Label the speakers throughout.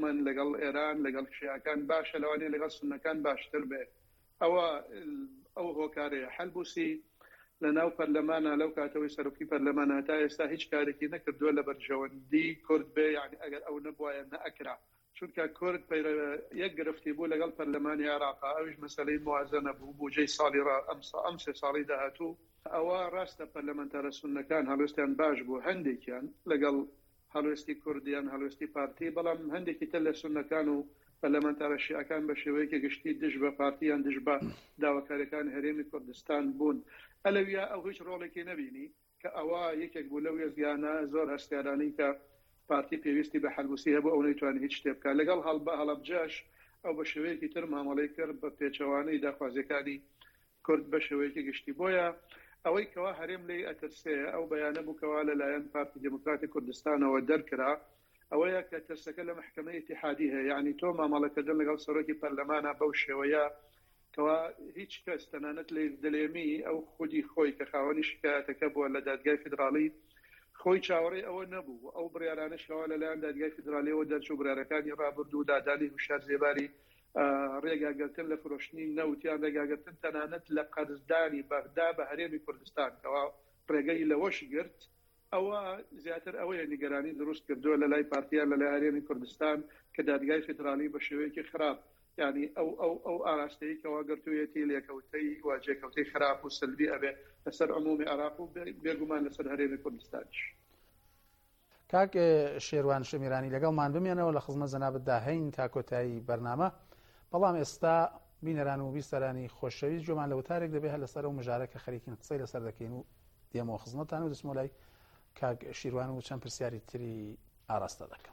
Speaker 1: یەمەن لەگەڵ ئێران لەگەڵ شیعەکان باشە لەوانەیە لەگەڵ سونەکان باشتر بێ ئەو هۆکارەیە حەلبووسی لە ناو پەرلەمانە لەو کاتەوەی سەرۆکی پەرلەمانە تا ئێستا هیچ کارێکی نەکردووە لە بەرژەوەندی کورد بێ یعنی ئەگەر ئەو نەبوایە نەئەکرا چونکە کورد یەک گرفتی بوو لەگەڵ پەرلەمانی عێراقا ئەویش مەسەلەی موازنە بوو بودجەی ساڵی ئەم سێ ساڵی داهاتوو ئەوە ڕاستە پەرلەمانتارە سونەکان هەڵوێستیان باش بوو هەندێکیان لەگەڵ هەڵوێستی کوردیان هەڵوێستی پارتی بەڵام هەندێکی تر لە سونەکان و پەرلەمانتارە شیعەکان بە شێوەیەکی گشتی دژ بە پارتیان دژ بە داواکاریەکان هەرێمی کوردستان بوون ئەلەویە ئەو هیچ ڕۆڵێکی نەبینی کە ئەوە یەکێک بوو لەو وێزگیانە زۆر هەستیارانی کە پارتی پێویستی بە حەلبووسی هەبوو ئەو نەیتوانێت هیچ شتێ بکات لەگەڵ هەڵەبجەش ئەو بە شێوەیەکی تر مامەڵەی کرد بە پێچەوانەی داخوازیەکانی کورد بە شێوەیەکی گشتی بۆیە ئەوەی کەوا هەرێم لێی ئەترسێ ئەو بەیانە بووکەوە لەلایەن پارتی دموکراتی کوردستانەوە دەرکرا ئەوەیە کە ترسەکە لە محکەمەی ئیتیحادی هەیە یعنی تۆ مامەڵەکردن لەگەڵ سەرۆکی پەرلەمانە بەو شێوەیە کەوا هیچ کەس تەنانەت لێ دلێمی ئەو خودی خۆی کە خاوەنی شکایەتەکە بووە لە دادگای فیدراڵی خۆی چاوەڕێی ئەوە نەبوو ئەو بڕیارانەشەوە لەلایەن دادگای فیدراڵیەوە دەرچوو بڕیارەکانی ڕابرد و دادانی هوشار زێباری ڕێگاگرتن لە فرۆشتنی نەوتیان ڕێگاگرتن تەنانەت لە قەرزدانی بەغدا بە هەرێمی کوردستان کەوا ڕێگەی لەوەش گرت ئەوە زیاتر ئەوەیە نیگەرانی دروست کردووە لە لای پارتیان لە لای هەرێمی کوردستان کە دادگای فیدراڵی بە شێوەیەکی خراپ یعنی ئەو ئاراستەی کەوا گرتوویەتی لێکەوتەی واجێکەوتەی خراپ و سلبی ئەبێ لەسەر عمومی عێراق و بێگومان لەسەر هەرێمی کوردستانیش.
Speaker 2: کاک شێروان شمیرانی لەگەڵمان بمێنەوە لە خزمەت جەنابەتدا هەین تا کۆتایی بەرنامە بەڵام ئێستا بینەران و بیستەرانی خۆشەویست جۆمان لە وتارێک دەبێت هە لەسەر و مژارە کە خەریکین قسەی لەسەر دەکەین و دێمەوە خزمەتتان و دەچمەوە لای کاک شیروان و چەند پرسیاری تری ئاراستە دەکەم.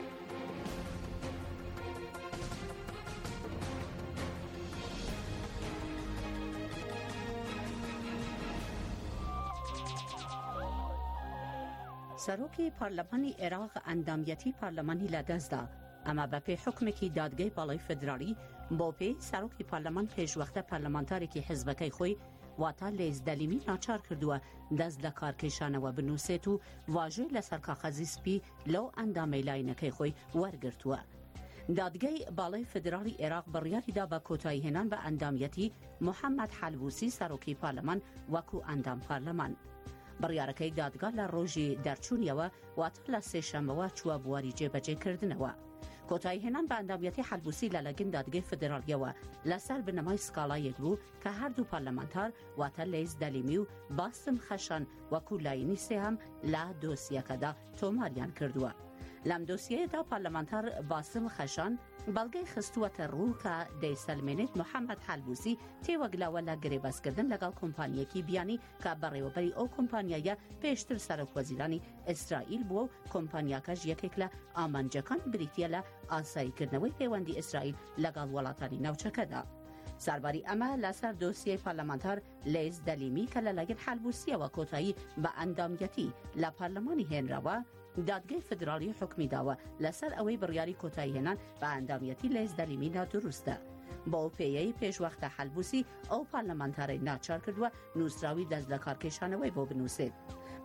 Speaker 3: سەرۆکی پارلەمانی عێراق ئەندامەتی پارلەمانی لەدەستدا ئەمە بە پێی حکمێکی دادگای باڵای فدرالی بۆ پێی سەرۆکی پارلەمان پێشوەختە پارلەمانتارێکی حیزبەکەی خۆی واتە لێز دەلیمی ناچار کردووە دەست لە کارکێشانەوە بنووسێت و واژەی لەسەر کاغەزی سپی لەو ئەندامەی لاینەکەی خۆی وەرگرتووە. دادگای باڵای فدرالی عێراق بڕیاریدا بە کۆتایی هێنان بە ئەندامەتی محەممەد حەلبووسی سەرۆکی پارلەمان وەکو ئەندام پارلەمان. بڕیارەکەی دادگا لە ڕۆژی دەرچوونیەوە واتە لە سێشەمەوە چووە بواری جێبەجێکردنەوە. کۆتایی هێنان بە ئەندامەتی حەلبووسی لە لەگەن دادگای فدرالیەوە لەسەر بنەمای سکاڵایەک بوو کە هەردوو پارلەمانتار واتە لێز دەلیمی و باسم خەشان وەکو لاینی سێهەم لە دۆسیەکەدا تۆماریان کردووە. لەم دۆسیەیەدا پارلەمانتار باسم خەشان بەڵگەی خستووەتە ڕوو کە دەیسەلمێنێت محەممەد حەلبووسی تێوەگلاوە لە گرێبەستکردن لەگەڵ کۆمپانیەکی بیانی کە بەڕێوەبەری ئەو کۆمپانیایە پێشتر سەرۆکوەزیرانی ئیسرائیل بووە و کۆمپانیاکەش یەکێک لە ئامانجەکان بریتیە لە ئاساییکردنەوەی پەیوەندی ئیسرائیل لەگەڵ وڵاتانی ناوچەکەدا. سەرباری ئەمە لەسەر دۆسیەی پارلەمانتار لێز دەلیمی کە لەلایەن حەلبووسیەوە کۆتایی بە ئەندامەتی لە پارلەمانی هێنراوە دادگای فدرالی حکمی داوە لەسەر ئەوەی بڕیاری کۆتایی هێنان بە ئەندامەتی لێز دەلیمی نادروستە. بۆ پێیەی پێشوەختە حەلبووسی ئەو پارلەمانتارەی ناچار کردووە نووسراوی دەست لە کارکێشانەوەی بۆ بنووسێت.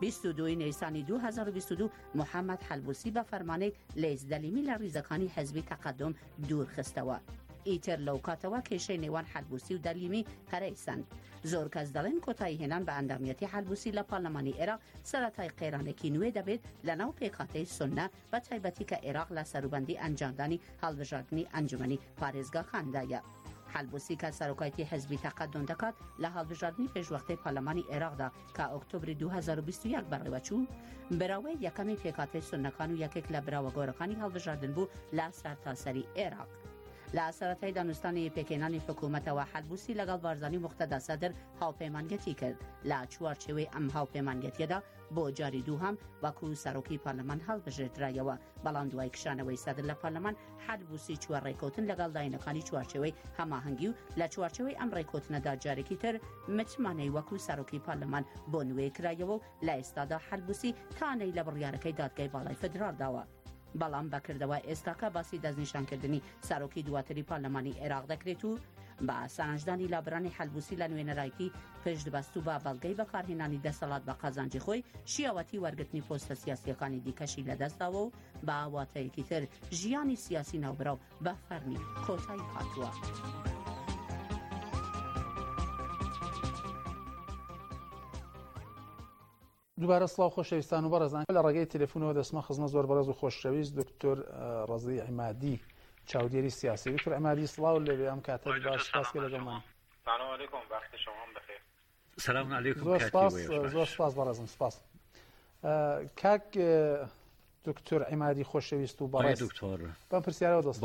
Speaker 3: 22 نیسانی 2022 محەممەد حەلبووسی بە فەرمانەی لێز دەلیمی لە ریزەکانی حەزبی تەقەدم دوور خستەوە. ئیتر لەو کاتەوە کێشەی نێوان حەلبووسی و دەلیمی قەرەیسەن. زۆر کەس دەڵێن کۆتایی هێنان بە ئەندامەتی حەلبووسی لە پارلەمانی عێراق سەرەتای قێرانێکی نوێ دەبێت لەناو پێکهاتەی سونە بە تایبەتی کە عێراق لە سەروبەندی ئەنجامدانی هەڵبژاردننی ئەنجومەنی پارێزگاکاندایە. حەلبووسی کە سەرۆکایەتی حزبی تەقەدم دەکات لە هەڵبژاردننی پێشوەختەی پارلەمانی عێراقدا کە ئۆکتۆبری 2021 بەڕێوەچوو براوەی یەکەمی پێکهاتەی سونەکان و یەکێک لە براوە گۆرەکانی هەڵبژاردن بوو لە سەرتاسەری عێراق. لە سەرەتای دانوستانی پێکێنانی حکوومەتەوە حەلبووسی لەگەڵ بارزانی موختەدا سەدر هاوپەیمانگەتی کرد. لە چوارچێوەی ئەم هاوپەیمانگەتیەدا بۆ جاری دووهەم وەکو سەرۆکی پارلەمان هەڵبژێردرایەوە، بەڵام دوای کشانەوەی سەدر لە پارلەمان حەلبووسی چوار ڕێککەوتن لەگەڵ داینەکانی چوارچێوەی هەماهەنگی و لە چوارچێوەی ئەم ڕێککەوتنەدا جارێکی تر متمانەی وەکو سەرۆکی پارلەمان بۆ نوێ کرایەوە و لە ئێستادا حەلبووسی تانەی لە بڕیارەکەی دادگای باڵای فدرال داوە. بەڵام بەکردەوە ئێستاکە باسی دەستنیشانکردنی سەرۆکی دواتری پارلەمانی عێراق دەکرێت و بە سەرنجدانی لابرانی حەلبوسی لە نوێنەرایەتی پشتبەست و بە بەڵگەی بەکارهێنانی دەسەڵات بە قەزانجی خۆی شیاوەتی وەرگرتنی پۆستە سیاسیەکانی دیکەشی لەدەستداوە و بە ئاواتەیەکی تر ژیانی سیاسی ناوبراو بە فەرمی کۆتایی هاتووە.
Speaker 2: دووبارە سڵاو خۆشەویستان و بەڕێزان لە ڕێگەی تەلەفۆنەوە دەسمە خزمە زۆر بەڕێز و خۆشەویست دکتۆر ڕەزی عیمادی چاودێری سیاسی. دکتۆر عیمادی سڵاو لەوێ ئەم کاتە باش سپاس لەگەڵمان.
Speaker 4: سلام علیکم، وقت شما هم بخیر.
Speaker 5: سلام علیکم.
Speaker 2: زۆر سپاس بەڕێزم. سپاس کاک دکتۆر عیمادی خۆشەویست و بەڕێز
Speaker 5: دکتۆر
Speaker 2: بەم پرسیارەوە دەست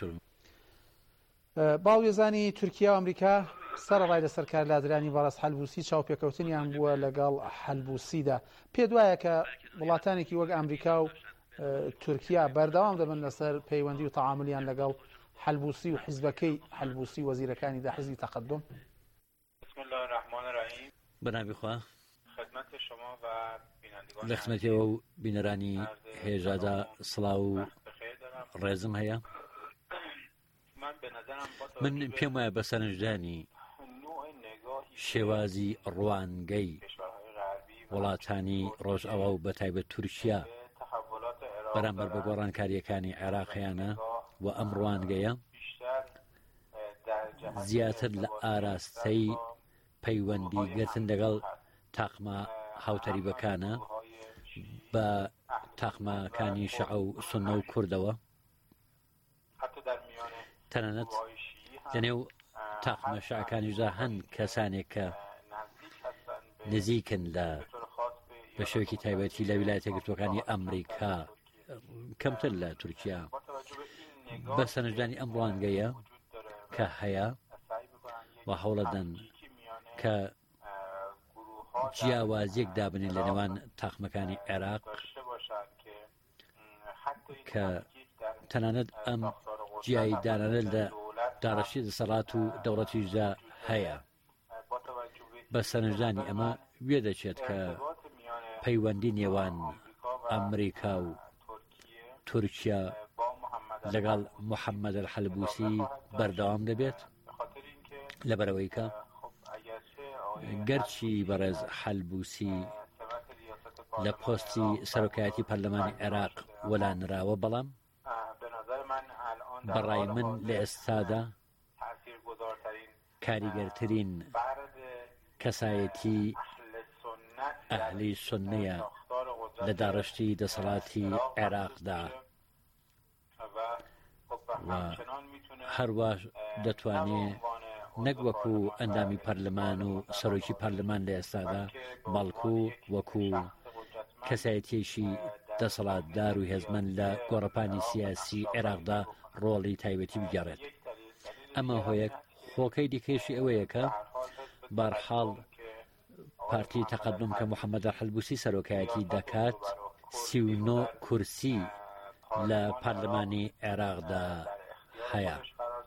Speaker 2: باوێزانی تورکیا و ئەمریکا سەرڕای لەسەر کارلادرانی بەڕێز حەلبوسی چاوپێکەوتنیان بووە لەگەڵ حەلبوسیدا. پێت وایە کە وڵاتانێکی وەک ئەمریکا و تورکیا بەردەوام دەبن لەسەر پەیوەندی و تەعاملیان لەگەڵ حەلبوسی و حیزبەکەی حەلبوسی وەزیرەکانی دا حیزبی تەقەدم؟
Speaker 4: بسم الله الرحمن الرحیم.
Speaker 5: بەناوی خوا
Speaker 4: خدمت شما و بینندگان
Speaker 5: لە خزمەتیەوە و بینەرانی هێژادا سڵاو و ڕێزم هەیە. من پێم وایە بە سەرنجدانی شێوازی ڕوانگەی وڵاتانی ڕۆژئاوا و بەتایبەت تورکیا بەرامبەر بە گۆڕانکاریەکانی عێراقیانە و ئەم ڕوانگەیە زیاتر لە ئاراستەی پەیوەندی گرتن لەگەڵ تاقما هاوتەریبەکانە بە تاقماکانی شەعە و سوننە و کوردەوە. تەنانەت لەنێو تاقمە شەعەکانیشدا هەن کەسانێک کە نزیکن لە بە شێوەیەکی تایبەتی لە ویلایەتە یەکگرتووەکانی ئەمریکا کەمتر لە تورکیا. بە سەرنجدانی ئەم ڕوانگەیە کە هەیە و هەوڵەدەن کە جیاوازیەک دابنێن لە نێوان تاقمەکانی عێراق کە تەنانەت ئەم جیایی دانانە لە داڕەشی دەسەڵات و دەوڵەتیشدا هەیە. بە سەرنجدانی ئەمە وێ دەچێت کە پەیوەندی نێوان ئەمریکا و تورکیا لەگەڵ محەممەد الحەلبوسی بەردەوام دەبێت لەبەرەوەی کە گەرچی بەڕێز حەلبوسی لە پۆستی سەرۆکایەتی پەرلەمانی عێراق وەلانراوە، بەڵام بەڕای من لە ئێستادا کاریگەرترین کەسایەتی ئەهلی سوننەیە لە داڕشتی دەسەڵاتی عێراقدا و هەروە دەتوانێت نەک وەکو ئەندامی پەرلەمان و سەرۆکی پەرلەمان لە ئێستادا بەڵکو وەکو کەسایەتیەکی دەسەڵاتدار و هێزمەند لە گۆڕەپانی سیاسی عێراقدا ڕۆڵی تایبەتی بگەڕێت. ئەمە هۆیەک خۆکەی دیکەشی ئەوەیە کە بەرحاڵ پارتی تەقەدم کە محەممەد الحەلبوسی سەرۆکایەتی دەکات 39 کورسی لە پەرلەمانی عێراقدا هەیە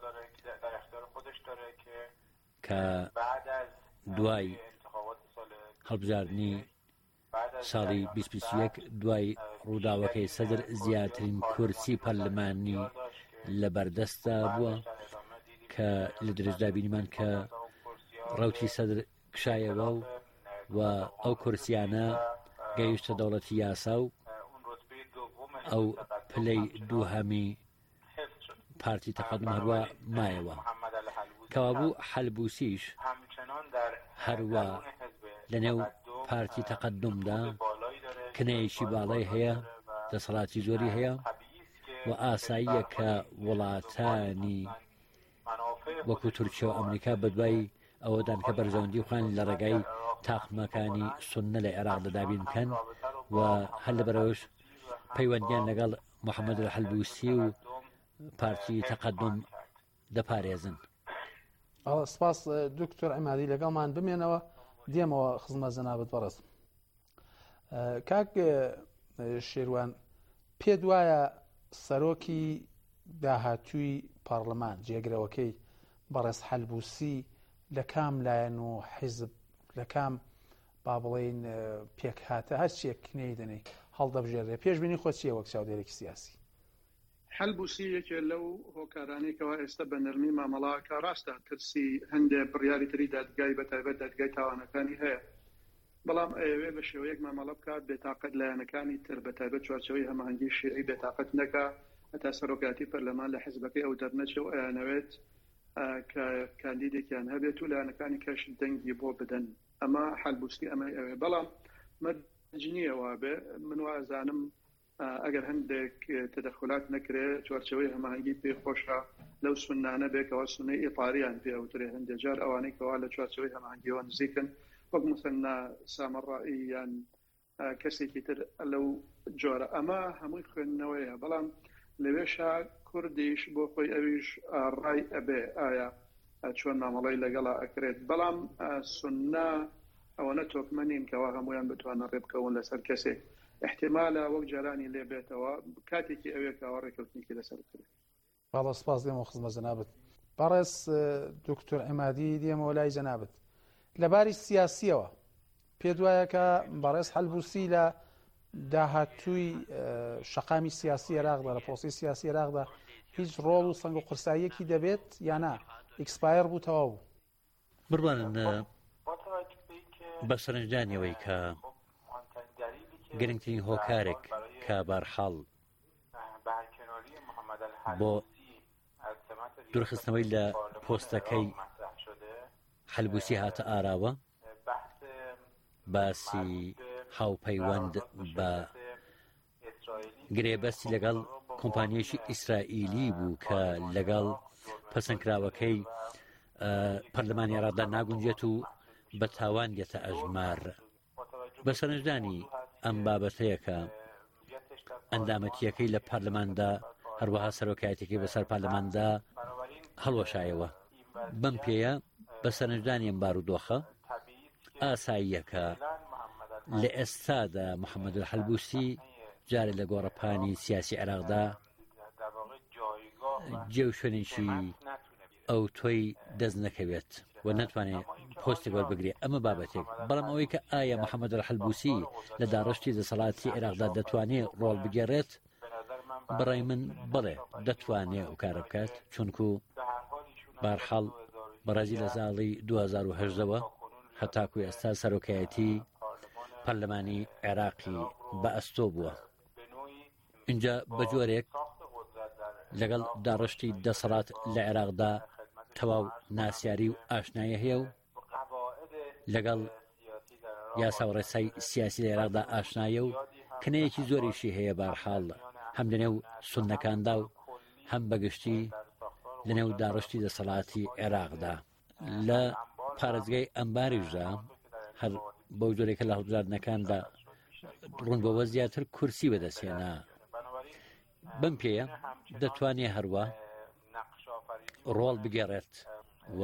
Speaker 5: کە دوای هەڵبژاردننی ساڵی 2021 دوای ڕووداوەکەی سەدر زیاترین کورسی پەرلەمانی لە بەردەستە بووە کە لە درێژدا بینیمان کە ڕەوتی سەدر کشایەوە و ئەو کورسیانە گەیشتە دەوڵەتی یاسا و ئەو پلەی دووهەمی پارتی تەقەدم هەروە مایەوە. کەوابوو حەلبوسیش هەروە لەنێو پارتی تەقەدمدا کنەیەکی باڵای هەیە، دەسەڵاتی زۆری هەیە و ئاساییە کە وڵاتانی وەکو تورکیا و ئەمریکا بەدوای ئەوەدان کە بەرژەوەندی خوان لە ڕێگای تاقمەکانی سوننە لە عێراق دەدابین بکەن و هەر لەبەرەوەش پەیوەندیان لەگەڵ محەممەد الحەلبوسی و پارتی تەقەدم دەپارێزن.
Speaker 2: سپاس دکتۆر عیمادی، لەگەڵمان بمێنەوە دێمەوە خزمە جەنابەت بەڕێز. کاک شێروان، پێت وایە سەرۆکی داهاتووی پارلەمان جێگرەوەکەی بەڕێز حەلبوسی لە کام لایەن و حیزب لە کام با بڵێن پێک هاتە هەرچیەک کنەی دەنێ هەڵدەبژێڕێ؟ پێشبینی خۆ چییە وەک چاودێرێکی سیاسی؟
Speaker 1: حەلبوسی لەو هۆکارانێکەوە ئێستا بە نەرمی مامەڵاکە ڕاستە ترسی هەندێک بڕیاری تری دادگای بەتایبەت دادگای تاوانەکانی هەیە بەڵام ئەوێ بە شێوەیەک مامەڵە بکات بێتاقەت لایەنەکانی تر بەتایبەت چوارچەوەی هەماهەنگی شیعی بێتاقەت نەکا هەتا سەرۆکاتی پەرلەمان لە حیزبەکەی ئەو دەرنەچێ و ئەیانەوێت کە کاندیدێکیان هەبێت و لایەنەکانی کەش دەنگی بۆ بدەن ئەمە حەلبوسی ئەمە ئەوێ بەڵام مەرجنیەوە بێ من وازانم ئەگەر هەندێک تدەخلات نەکرێت چوارچەوەی هەماهەنگی پێخۆشە لەو سنانە بێکەوە سنەی ئیطاریان پێوترێ هەندێک جار ئەوانەی کەوا لە چوارچەوەی هەماهەنگیەوە نزیکن وەک مثلنا سامەڕایی یان کەسێکی تر لەو جۆرە ئەمە هەمووی خوێندنەوەیە بەڵام لەوێشا کوردیش بۆ خۆی ئەویش ڕای ئەبێ ئایا چۆن مامەڵەی لەگەڵا ئەکرێت بەڵام سنە ئەوەنە تۆکمەنین کەوا هەمویان بتوانە ڕێبکەون لەسەر کەسێک احتمالە وەک جارانی لێ بێتەوە کاتێکی ئەوێکەوە ڕێکەوتنیکی لەسەر کرێت.
Speaker 2: باڵا سپاس دێمەوە خزمە جەنابەت. بەڕێز دکتۆر عیمادی دێمەوە لای جەنابەت. لەباری سیاسیەوە پێ وایە کە بەڕێز حەلبوسی لە داهاتووی شەقامی سیاسی عێراقدا لە پرۆسی سیاسی عێراقدا هیچ ڕۆڵ و سەنگ و قورساییەکی دەبێت یانە ئیکسپایر بوو تەواو بوو؟
Speaker 5: بڕوانن بە سەرنجدانیەوەی کە گرنگترین هۆکارێک کە بەرحاڵ بۆ دوورخستنەوەی لە پۆستەکەی حەلبوسی هاتە ئاراوە باسی هاوپەیوەند بە گرێبەستی لەگەڵ کۆمپانیەشی ئیسرائیلی بوو کە لەگەڵ پەسەندکراوەکەی پەرلەمانی عێراقدا ناگونجێت و بە تاوان دێتە ئەژمار. بە سەرنجدانی ئەم بابەتەیە کە ئەندامەتیەکەی لە پارلەماندا هەروەها سەرۆکایەتێکی بەسەر پارلەماندا هەڵوەشایەوە. بەم پێیە بە سەرنجدانی ئەم بارودۆخە ئاساییەکە لە ئێستادا محەممەد حەلبوسی جارێ لە گۆڕەپانی سیاسی عێراقدا جێو شوێنێکی ئەو تۆی دەست نەکەوێت و ناتوانێت پۆستێک وەربگرێت. ئەمە بابەتێک. بەڵام ئەوەی کە ئایا محەممەد حەلبوسی لە داڕشتی دەسەڵاتی عێراقدا دەتوانێت ڕۆڵ بگێڕێت؟ بەڕای من بڵێ دەتوانێت و کارە بکات چونکو بەرحاڵ بەڕێزی لە ساڵی 2010ەوە هەتاکوی ئێستا سەرۆکایەتی پەرلەمانی عێراقی بە ئەستۆ بووە. اینجا بە جۆرێک لەگەڵ داڕشتی دەسەڵات لە عێراقدا تەواو ناسیاری و ئاشنایە هەیە و لەگەڵ یاسا و ڕێسای سیاسی لە عێراقدا ئاشنایە و کنەیەکی زۆریشی هەیە بەرحاڵ هەم لەنێو سوننەکاندا و هەم بەگشتی لەنێو داڕشتی دەسەڵاتی عێراقدا. لە پارێزگای ئەمباریشدا هەر بەو جۆرێکە لە هەڵبژاردنەکاندا ڕوونبەوە زیاتر کورسی بەدەستێنا. بەم پێیە دەتوانێت هەروە ڕۆڵ بگێڕێت و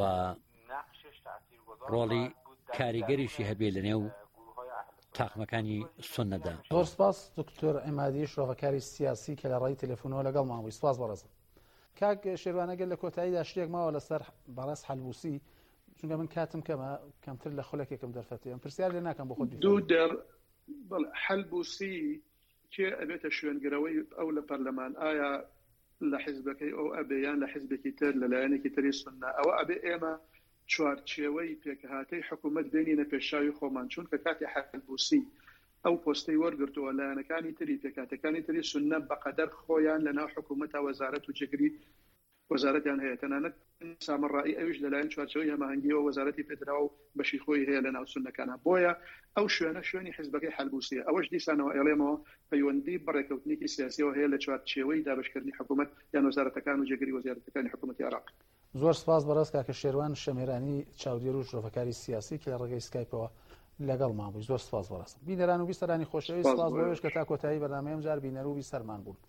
Speaker 5: ڕۆڵی کاریگەریشی هەبێ لەنێو تاقمەکانی سوننەدا.
Speaker 2: زۆر سپاس دکتۆر عیمادی شۆڕەکاری سیاسی کە لە ڕێی تەلەفۆنەوە لەگەڵ ماوەی. سپاس بەڕێزم. کاک شێروانەگەر لە کۆتاییدا شتێک ماوە لەسەر بەڕێز حەلبوسی چونکە من کاتم کەمە کەمتر لە خولەکێکم دەرفەتێ پرسیار لێ ناکەم بۆ خۆت
Speaker 1: دوو دەر حەلبوسی کێ ئەبێتە شوێنگرەوەی ئەو لە پەرلەمان ئایا لە حیزبەکەی ئەو ئەبێیان لە حیزبێکی تر لەلایەنێکی تری سوننا ئەوە ئەبێ ئێمە چوارچێوەی پێکهاتەی حکوومەت بینینە پێشاوی خۆمان چونکە کاتی حەلبوسی ئەو پۆستەی وەرگرتووە لایەنەکانی تری پێکاتەکانی تری سوننە بەقەدەر خۆیان لەناو حکوومەتە وەزارەت و جگری وەزارەتیان هەیە تەنانەت سامەڕایی ئەویش لەلایەن چوارچەوەی هەماهەنگیەوە وەزارەتی پێدراوە و بەشی خۆی هەیە لە ناو سوننەکانە بۆیە ئەو شوێنە شوێنی حیزبەکەی حەلبوسیە. ئەوەش دیسانەوە ئێڵێمەوە پەیوەندی بەڕێکەوتنێکی سیاسیەوە هەیە لە چوارچێوەی دابشکردنی حکوومەت یان وەزارەتەکان و جێگری وەزارەتەکانی حکوومەتی عێراق.
Speaker 2: زۆر سپاس بەڕێز کاکە شێروان شەمێرانی چاودێر و شۆڕەکاری سیاسی کە لە ڕێگەی سکایپەوە لەگەڵ مابووی. زۆر سپاس بەڕێز. بینەران و بیستەرانی خۆشەویست سپاس بۆیش کە تا کۆتایی بەرنامەیەم جار بینەر و بیسەرمان بوون.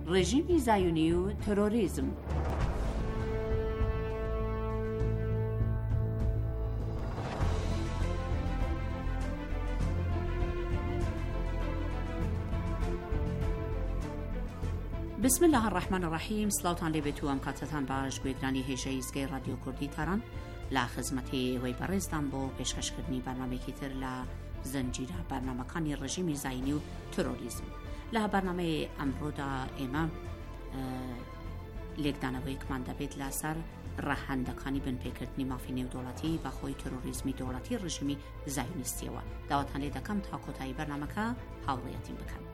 Speaker 3: رژیمی زایونی و تروریسم. بسم الله الرحمن الرحیم. سلاوتان لێبێت و ئەم کاتتان باش گوێگرانی هێژەی ئیزگەی رادیۆ کوردی تاران لە خزمەتی ئێوەی بەڕێزدان بۆ پێشکەشکردنی بەرنامەیەکی تر لە زنجیرە بەرنامەکانی ڕژیمی زاینی و تۆریزم. لە بەرنامەی ئەمڕۆدا ئێمە لێکدانەوەیەکمان دەبێت لەسەر ڕەهەندەکانی بنپێکردنی مافی نێودوڵەتی بەخۆی تۆریزمی دەوڵەتی ڕژیمی زایونیستیەوە. داواتان لێ دەکەم تا کۆتایی بەرنامەکە هاوڕێیەتیم بکەن.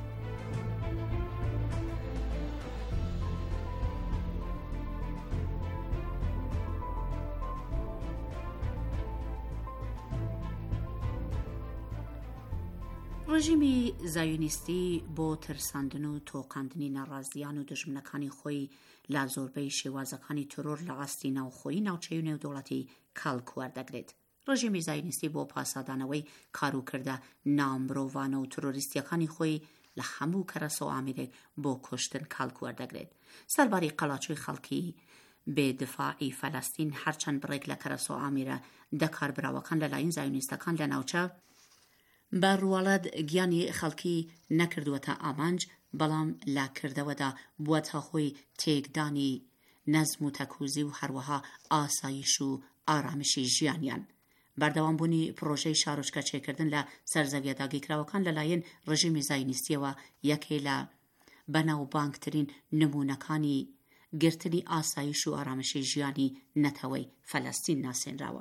Speaker 3: ڕژیمی زایونیستی بۆ ترساندن و تۆقاندنی ناڕازیان و دژمنەکانی خۆی لە زۆربەی شێوازەکانی تۆرۆر لە ئاستی ناوخۆیی ناوچەی و نێودوڵەتی کاڵکوەردەگرێت. ڕژیمی زایونیستی بۆ پاسادانەوەی کاروکردە نامرۆڤانە و تۆرۆریستیەکانی خۆی لە هەموو کەرەسە و ئامێرێک بۆ کوشتن کاڵکوەردەگرێت. سەرباری قەڵاچووی خەڵکی بێدفاعی فەلەستین هەرچەند بڕێک لە کەرەسە و ئامێرە دەکاربراوەکان لەلایەن زایونیستەکان لە ناوچە بە ڕواڵەت گیانی خەڵکی نەکردووەتە ئامانج، بەڵام لاکردەوەدا بووەتە خۆی تێکدانی نەزم و تەکوزی و هەروەها ئاسایش و ئارامشی ژیانیان. بەردەوامبوونی پرۆژەی شارۆچکە چێکردن لە سەرزەویە داگیرکراوەکان لەلایەن ڕژیمی زایونیستیەوە یەکێ لە بەناوبانگترین نمونەکانی گرتنی ئاسایش و ئارامشی ژیانی نەتەوەی فەلەستین ناسێنراوە.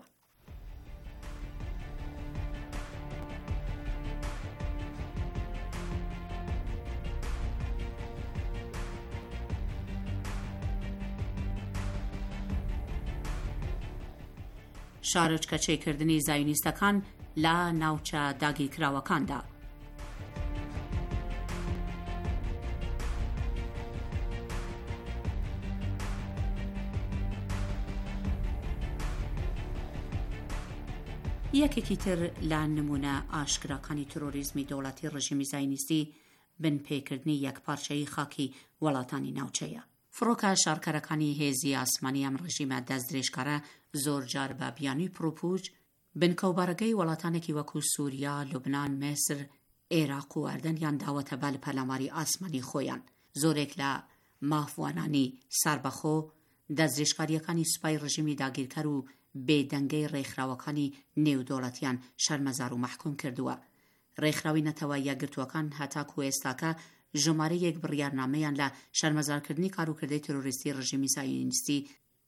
Speaker 3: شارۆچکە چێکردنی زایونیستەکان لە ناوچە داگیرکراوەکاندا. یەکێکی تر لە نمونە ئاشکراکانی تۆریزمی دەوڵەتی ڕژیمی زایونیستی بنپێکردنی یەکپارچەیی خاکی وڵاتانی ناوچەیە. فڕۆکە شارکەرەکانی هێزی ئاسمانی ئەم ڕژیمە دەستدرێژکارە زۆر جار بە بیانووی پرۆپوچ بنکەوبارەکەی وڵاتانێکی وەکو سووریا، لوبنان، مێسر، عێراق و ئەردەنیان داوەتە بە لە پەرلەماری ئاسمانی خۆیان. زۆرێک لە مافوانانی ساربەخۆ دەستدرێژکاریەکانی سوپای ڕژیمی داگیرکەر و بێدەنگەی ڕێکخراوەکانی نێودوڵەتیان شەرمەزار و مەحکوم کردووە. ڕێکخراوی نەتەوە یەکگرتووەکان هەتاکو ئێستاکە ژمارەیەک بڕیارنامەیان لە شەرمەزارکردنی کاروکردەی تۆریستی ڕژیمی زایونیستی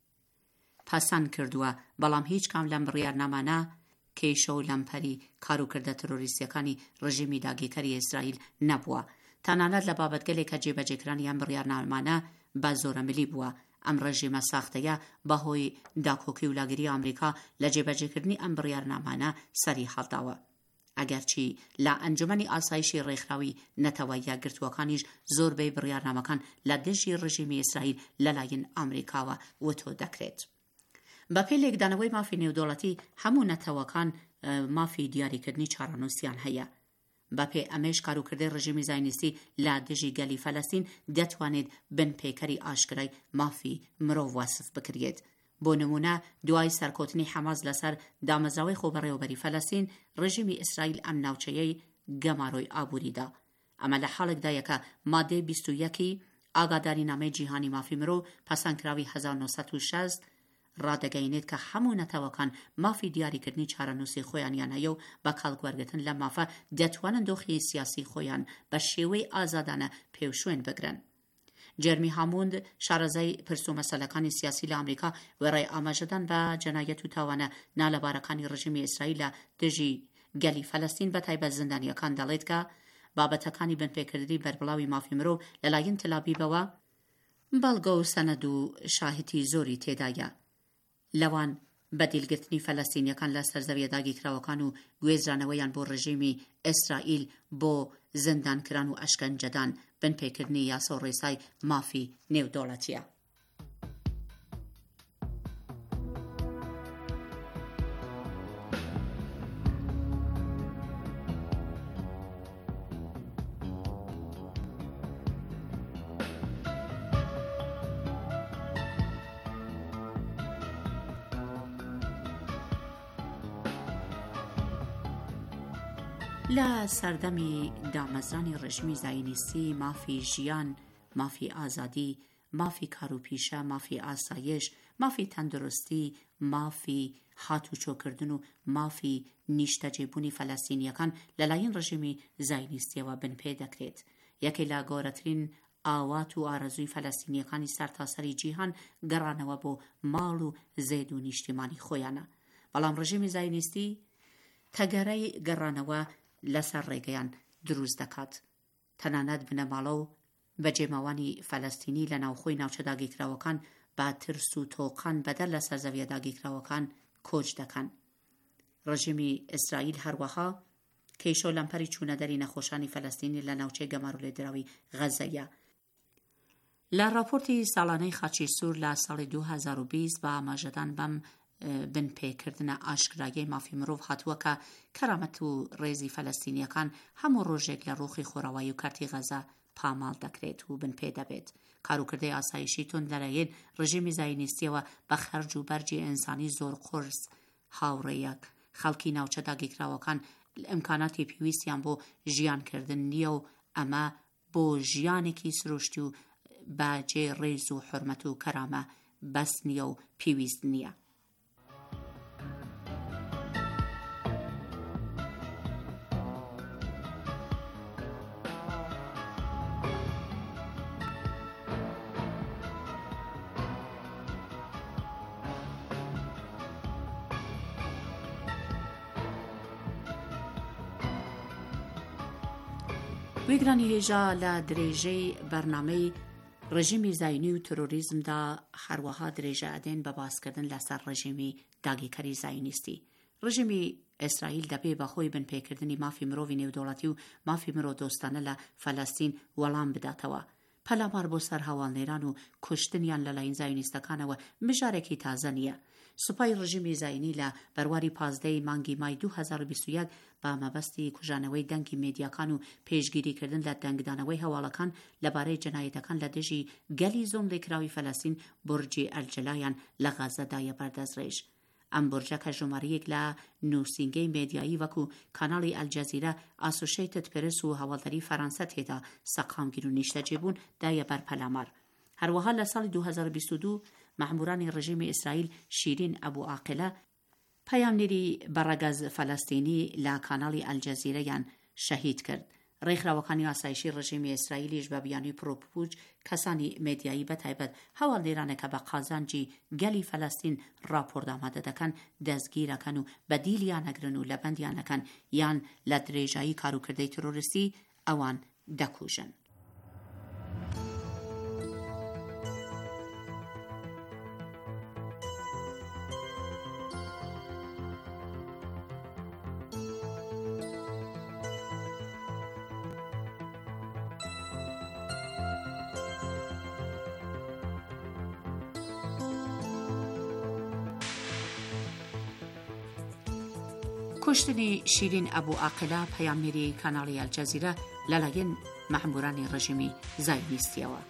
Speaker 3: پەسەند کردووە، بەڵام هیچ کام لەم بڕیارنامانە کێشە و لەمپەری کاروکردە تۆریستیەکانی ڕژیمی داگیرکەری ئیسرائیل نەبووە. تەنانەت لە بابەتگەلێکە جێبەجێکرانی ئەم بڕیارنامانە بە زۆرەمەلی بووە. ئەم ڕژیمە ساختەیە بەهۆی داکۆکی و لاگیری ئەمریکا لە جێبەجێکردنی ئەم بڕیارنامانە سەری هەڵداوە. ئەگەرچی لە ئەنجومەنی ئاسایشی ڕێکخراوی نەتەوە یەکگرتووەکانیش زۆربەی بڕیارنامەکان لە دژی ڕژیمی ئیسرائیل لەلایەن ئەمریکاوە وتۆ دەکرێت. بە پێی لێکدانەوەی مافی نێودوڵەتی هەموو نەتەوەکان مافی دیاریکردنی چارەنووسیان هەیە. بە پێی ئەمەش کاروکردەی ڕژیمی زایونیستی لە دژی گەلی فەلەستین دەتوانێت بنپێکەری ئاشکرای مافی مرۆڤ واسف بکرێت. بۆ نمونە دوای سەرکۆتنی حەماس لەسەر دامەزراوەی خۆبەڕێوەبەری فەلەستین، ڕژیمی ئیسرائیل ئەم ناوچەیەی گەماڕۆی ئابووریدا. ئەمە لە حاڵێکدا کە مادەی 21 ئاگاداری نامەی جیهانی مافی مرۆڤ پەسەندکراوی 1960 ڕادەگەیەنێت کە هەموو نەتەوەکان مافی دیاریکردنی چارەنووسی خۆیانیان هەیە و بە کاڵگوەرگتن لە مافە دەتوانن دۆخی سیاسی خۆیان بە شێوەی ئازادانە پێوشوێن بگرن. جێرمی هاموند، شارەزای پرسو مەسەلەکانی سیاسی لە ئەمریکا، وێڕای ئاماژەدان بە جەنایەت و تاوانە نالەبارەکانی ڕژیمی ئیسرائیل لە دژی گەلی فەلەستین بەتایبەت زندانیەکان دەڵێت کە بابەتەکانی بنپێکردنی بەربڵاوی مافی مرۆڤ لەلایەن تەل‌ئەڤیڤەوە بەڵگە و سەنەد و شاهدی زۆری تێدایە. لەوان بەدیلگرتنی فەلەستینیەکان لە سەرزەویە داگیرکراوەکان و گوێزرانەوەیان بۆ ڕژیمی ئیسرائیل بۆ زیندانکران و ئەشکەنجەدان بنپێکردنی یاسا و ڕێسای مافی نێودوڵەتیە. لە سەردەمی دامەزرانی ڕژمی زاینیستی مافی ژیان، مافی ئازادی، مافی کاروپیشە، مافی ئاسایش، مافی تەندروستی، مافی هاتوچۆکردن و مافی نیشتەجێبوونی فەلەستینیەکان لەلایەن ڕژیمی زاینیستیەوە بنپێ دەکرێت. یەکێک لە گەورەترین ئاوات و ئارەزووی فەلەستینیەکانی سەرتاسەری جیهان گەڕانەوە بۆ ماڵ و زێد و نیشتیمانی خۆیانە. بەڵام ڕژیمی زاینیستی تەگەرەی گەڕانەوە لەسەر ڕێگەیان دروست دەکات. تەنانەت بنەماڵە و بەجێماوانی فەلەستینی لە ناوخۆی ناوچە داگیرکراوەکان با ترس و تۆقان بەدەر لە سەرزەویە داگیرکراوەکان کۆچ دەکەن. ڕژیمی ئیسرائیل هەروەها کەیشۆ لەمپەری چوونەدەری نەخۆشانی فەلەستینی لە ناوچەی گەمار و لێدراوی غەزەیە. لە راپۆرتی ساڵانەی خاچی سوور لە ساڵی 2020 بە ئاماژەدان بەم بنپێکردنە ئاشکراییەی مافی مرۆڤ هاتووە کە کەرامەت و ڕێزی فەلەستینیەکان هەموو ڕۆژێک لە ڕوخی خۆڕەوایی و کارتی غەزە پامال دەکرێت و بنپێ دەبێت. کاروکردەی ئاسایشی تۆن لەلایەن ڕژیمی زاینیستیەوە بە خەرج و بەرجی ئینسانی زۆر قورس هاوڕێیەک خەڵکی ناوچە داگیرکراوەکان ئیمکاناتی پێویستیان بۆ ژیانکردن نییە و ئەمە بۆ ژیانێکی سروشتی و باجێ ڕێز و حرمەت و کەرامە بەس نییە و پێویست نییە. ویگرانی هێژا لە درێژەی بەرنامەی ڕژیمی زاینی و تۆرۆریزمدا هەروەها درێژە ئەدێن بە باسکردن لەسەر ڕژیمی داگیرکەری زاینیستی. ڕژیمی ئیسرائیل دەبێ بەخۆی بنپێکردنی مافی مرۆڤی نێودەوڵەتی و مافی مرۆڤ دۆستانە لە فەلەستین وەڵام بداتەوە. پەلامار بۆ سەر هەواڵنێران و کوشتنیان لەلایەن زاینیستەکانەوە مژارێکی تازە نییە. سوپای ڕژیمی زاینی لە بەرواری 15 مانگی مای 2021 با مەبەستی کوژانەوەی دەنگی مێدیاکان و پێشگیریکردن لە دەنگدانەوەی هەواڵەکان لەبارەی جەنایەتەکان لە دژی گەلی زۆن لێکراوی فەلەستین بورجی ئەلجەلایان لە غەزەدایە بەردەستڕێژ. ئەم بورجە کە ژمارەیەک لە نووسینگەی مێدیایی وەکو کاناڵی ئەلجەزیرە، ئاسۆشییتد پرس و هەواڵدەری فەرەنسە تێدا سەقامگیر و نیشتەجێبوون دایە بەر پەلامار. هەروەها لە ساڵی 2022 مەحمورانی ڕژیمی ئیسرائیل شیرین ئەبوو عاقلە پەیامنێری بەڕەگەز فەلەستینی لە کاناڵی ئەلجەزیرەیان شەهید کرد. ڕێکخراوەکانی ئاسایشی ڕژیمی ئیسرائیلیش بە بیانی پرۆپوج کەسانی مێدیایی بەتایبەت هەواڵدێرانێکە بە قازانجی گەلی فەلەستین راپۆردامادە دەکەن دەستگیرەکەن و بەدیلیان ئەگرن و لە بەندیانەکەن یان لە درێژایی کاروکردەی تۆرۆریستی ئەوان دەکوژن. کوشتنی شیرین ئەبوو عاقلە پەیامنێری کاناڵی ئەلجەزیرە لەلایەن مەحمورانی ڕژیمی زاینیستیەوە.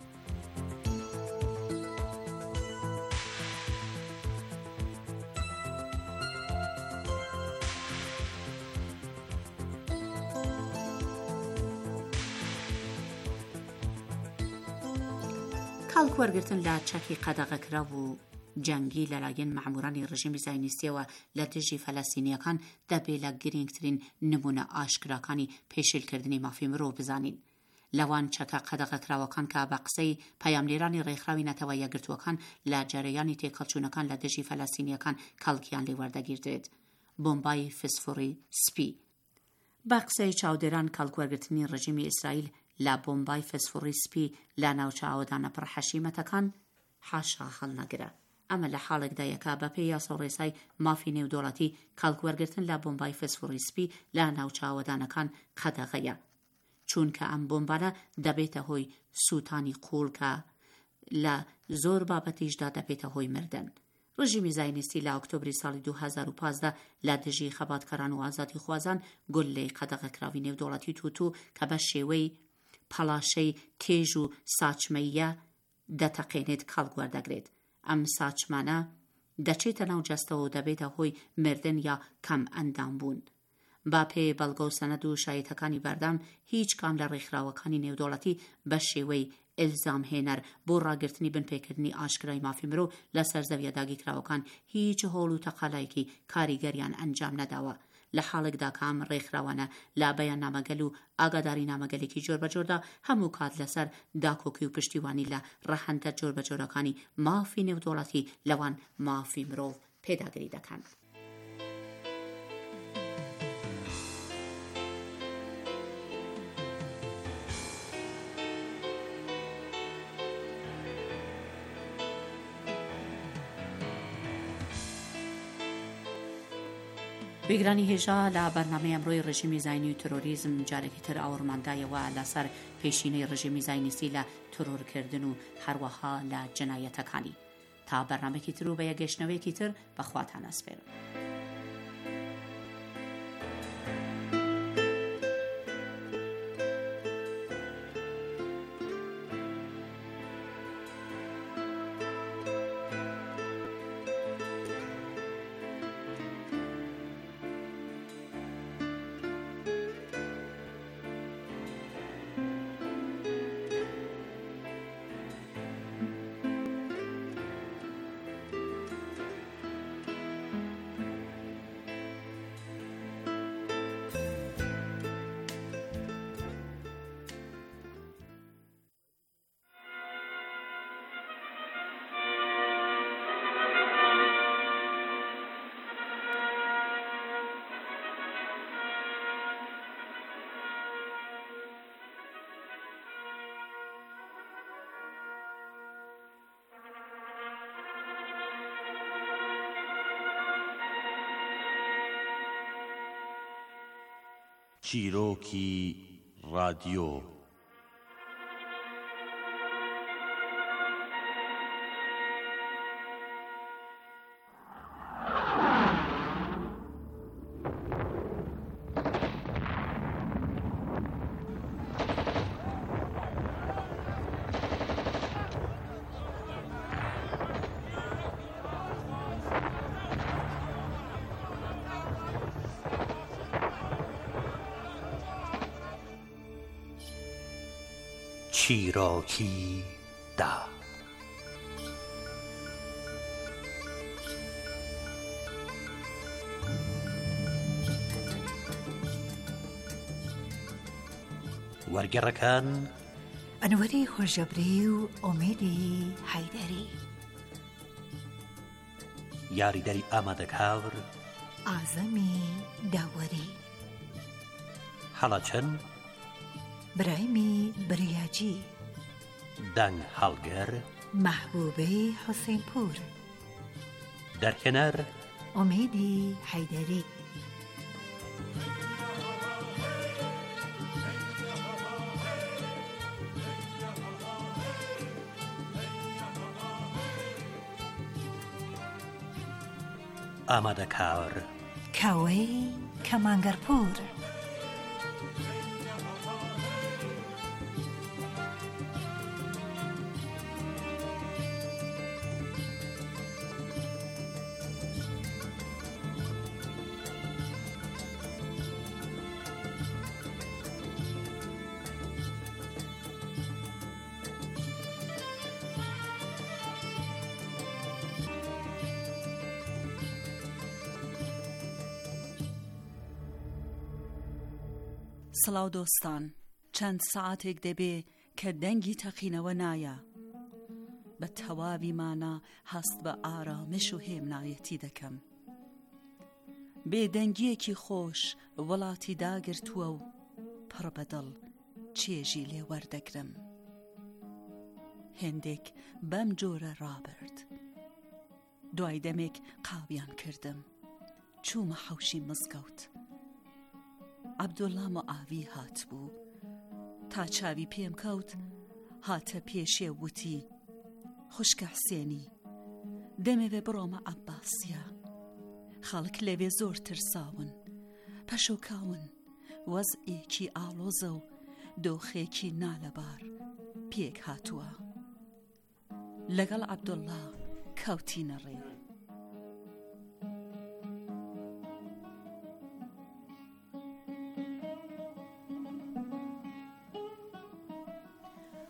Speaker 3: کاڵکوەرگرتن لە چەکی قەدەغەکرا و جەنگی لەلایەن مەحمورانی ڕژیمی زاینیستیەوە لە دژی فەلەستینیەکان دەبێت لە گرنگترین نمونە ئاشکراکانی پێشێلکردنی مافی مرۆڤ بزانین. لەوان چەکە قەدەغەکراوەکان کە بە قسەی پەیامنێرانی ڕێکخراوی نەتەوە یەکگرتووەکان لە جارەیانی تێکەڵچوونەکان لە دژی فەلەستینیەکان کەڵکیان لێوەردەگیردرێت. بۆمبای فسفۆری سپی. بە قسەی چاودێران کەڵکوەرگرتنی ڕژیمی ئیسرائیل لە بۆمبای فسفۆری سپی لە ناوچە ئاودانە پڕحەشیمەتەکان حاشا هەڵنەگرە. ئەمە لە حاڵێکدایەکە بە پێی یاساڕێسای مافی نێودەوڵەتی کەڵکوەرگرتن لە بۆمبای فسفۆری سپی لە ناوچاوەدانەکان قەدەغەیە، چونکە ئەم بۆمبانە دەبێتە هۆی سووتانی قوڵ کە لە زۆر بابەتیشدا دەبێتە هۆی مردن. ڕژیمی زاینیستی لە ئۆکتۆبری ساڵی 2015 لە دژی خەباتکەران و ئازادی خوازان گولەی قەدەغەکراوی نێودەوڵەتی تووتو کە بە شێوەی پەلاشەی کێژ و ساچمەیە دەتەقێنێت کەڵکوەردەگرێت. ئەم ساچمانە دەچێتە ناو جەستەوە و دەبێتە هۆی مردن یا کەم ئەندام بوون. با پێی بەڵگە و سەنەد و شایەتەکانی بەردەم هیچ کام لە ڕێکخراوەکانی نێودەوڵەتی بە شێوەی ئیلزام هێنەر بۆ ڕاگررتنی بنپێکردنی ئاشکرای مافی مرۆ لەسەر زەویە داگیرکراوەکان هیچ هۆڵ و تەقالایەکی کاریگەریان ئەنجام نەداوە. لە حاڵێکدا کام ڕێکخراوانە لا بەیان نامەگەل و ئاگاداری نامەگەلێکی جۆر بەجۆردا هەموو کات لەسەر داکۆکی و پشتیوانی لە ڕەهەندە جۆر بەجۆرەکانی مافی نێودەوڵەتی لەوان مافی مرۆڤ پێداگری دەکەن. بێگرانی هێژا لە بەرنامەی ئەمڕۆی ڕژیمی زاینی و تۆرۆریزم جارێکی تر ئاوەڕماندایەوە لەسەر پێشینەی ڕژیمی زاینیستی لە تۆرۆرکردن و هەروەها لە جنایەتەکانی. تا بەرنامێکی تر و بە یەگەشتنەوەیەکی تر بەخواتان ئەسپێرم.
Speaker 6: چیرۆکی رادیۆ. چیرۆکی دا. وەرگێڕەکان
Speaker 7: ئەنوەری خۆشەبری و ئۆمێدی حەیدەری،
Speaker 6: یاریدەری ئامادەکاور
Speaker 7: ئازەمی داوەری،
Speaker 6: هەڵەچەن
Speaker 7: برایمی بریاجی،
Speaker 6: دەنگ هەڵگەر
Speaker 7: محبوبەی حوسێنپور،
Speaker 6: دەرکێنەر
Speaker 7: ئۆمێدی حەیدەری.
Speaker 6: ئامادەکار
Speaker 7: کاوەی کەمانگەرپور.
Speaker 8: سڵاو دۆستان، چەند سەعاتێک دەبێ کە دەنگی تەقینەوە نایە. بە تەواوی مانە هەست بە ئارامش و هێمنایەتی دەکەم. بێدەنگیەکی خۆش وڵاتی داگرتووە و پڕ بەدڵ چێژی لێ وەردەگرم. هێندێک بەم جۆرە ڕابرد. دوای دەمێک قاویان کردم، چوومە حەوشی مزگەوت. عەبدوڵڵا مەعاوی هات بوو، تا چاوی پێم کەوت هاتە پێشێ وتی: خوشکە حسێنی، دەمەوێ بڕۆمە عەباسیە. خەڵک لەوێ زۆر ترساون، پەشۆکاون، وەزئێکی ئاڵۆزە و دۆخێکی نالەبار پێک هاتووە. لەگەڵ عەبدوڵڵا کەوتینە ڕێ.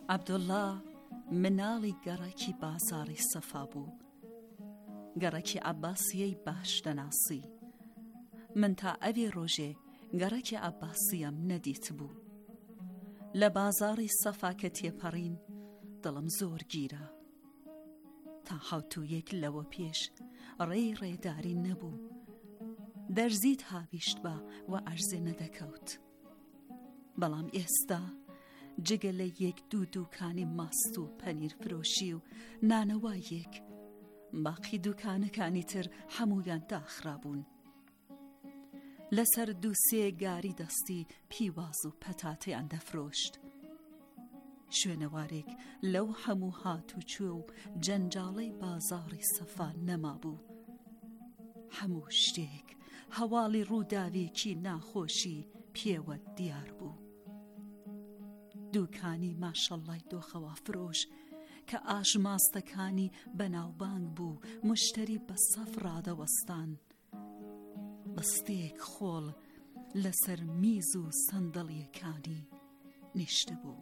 Speaker 8: عەبدوڵڵا مناڵی گەڕێکی بازاڕی سەفا بوو، گەڕێکی عەباسیەی باش دەناسی. من تا ئەوێ ڕۆژێ گەڕێکی عەباسیەم نەدیت بوو. لە بازاڕی سەفا کە تێپەڕین دڵم زۆر گیرە. تا حەوتویەک لەوە پێش ڕێی ڕێداری نەبوو، دەرزیت هاویشت بە و ئەرزێ نەدەکەوت. بەڵام ئێستا جگە لە یەک دوو دوکانی ماست و پەنیر فرۆشی و نانەوایەک، باقی دوکانەکانی تر هەموویان داخرابوون. لەسەر دووسێ گاری دەستی پیواز و پەتاتەیان دەفرۆشت. شوێنەوارێک لەو هەموو هاتوچوە و جەنجاڵەی بازاڕی سەفا نەمابوو. هەموو شتێک هەواڵی ڕووداوێکی ناخۆشی پێوە دیار بوو. دوکانی ماشەڵڵای دۆخەوا فرۆش کە ئاژماستەکانی بەناوبانگ بوو، مشتری بە سەف ڕادەوەستان. بەستێک خۆڵ لەسەر میز و سەندەڵیەکانی نیشت بوو.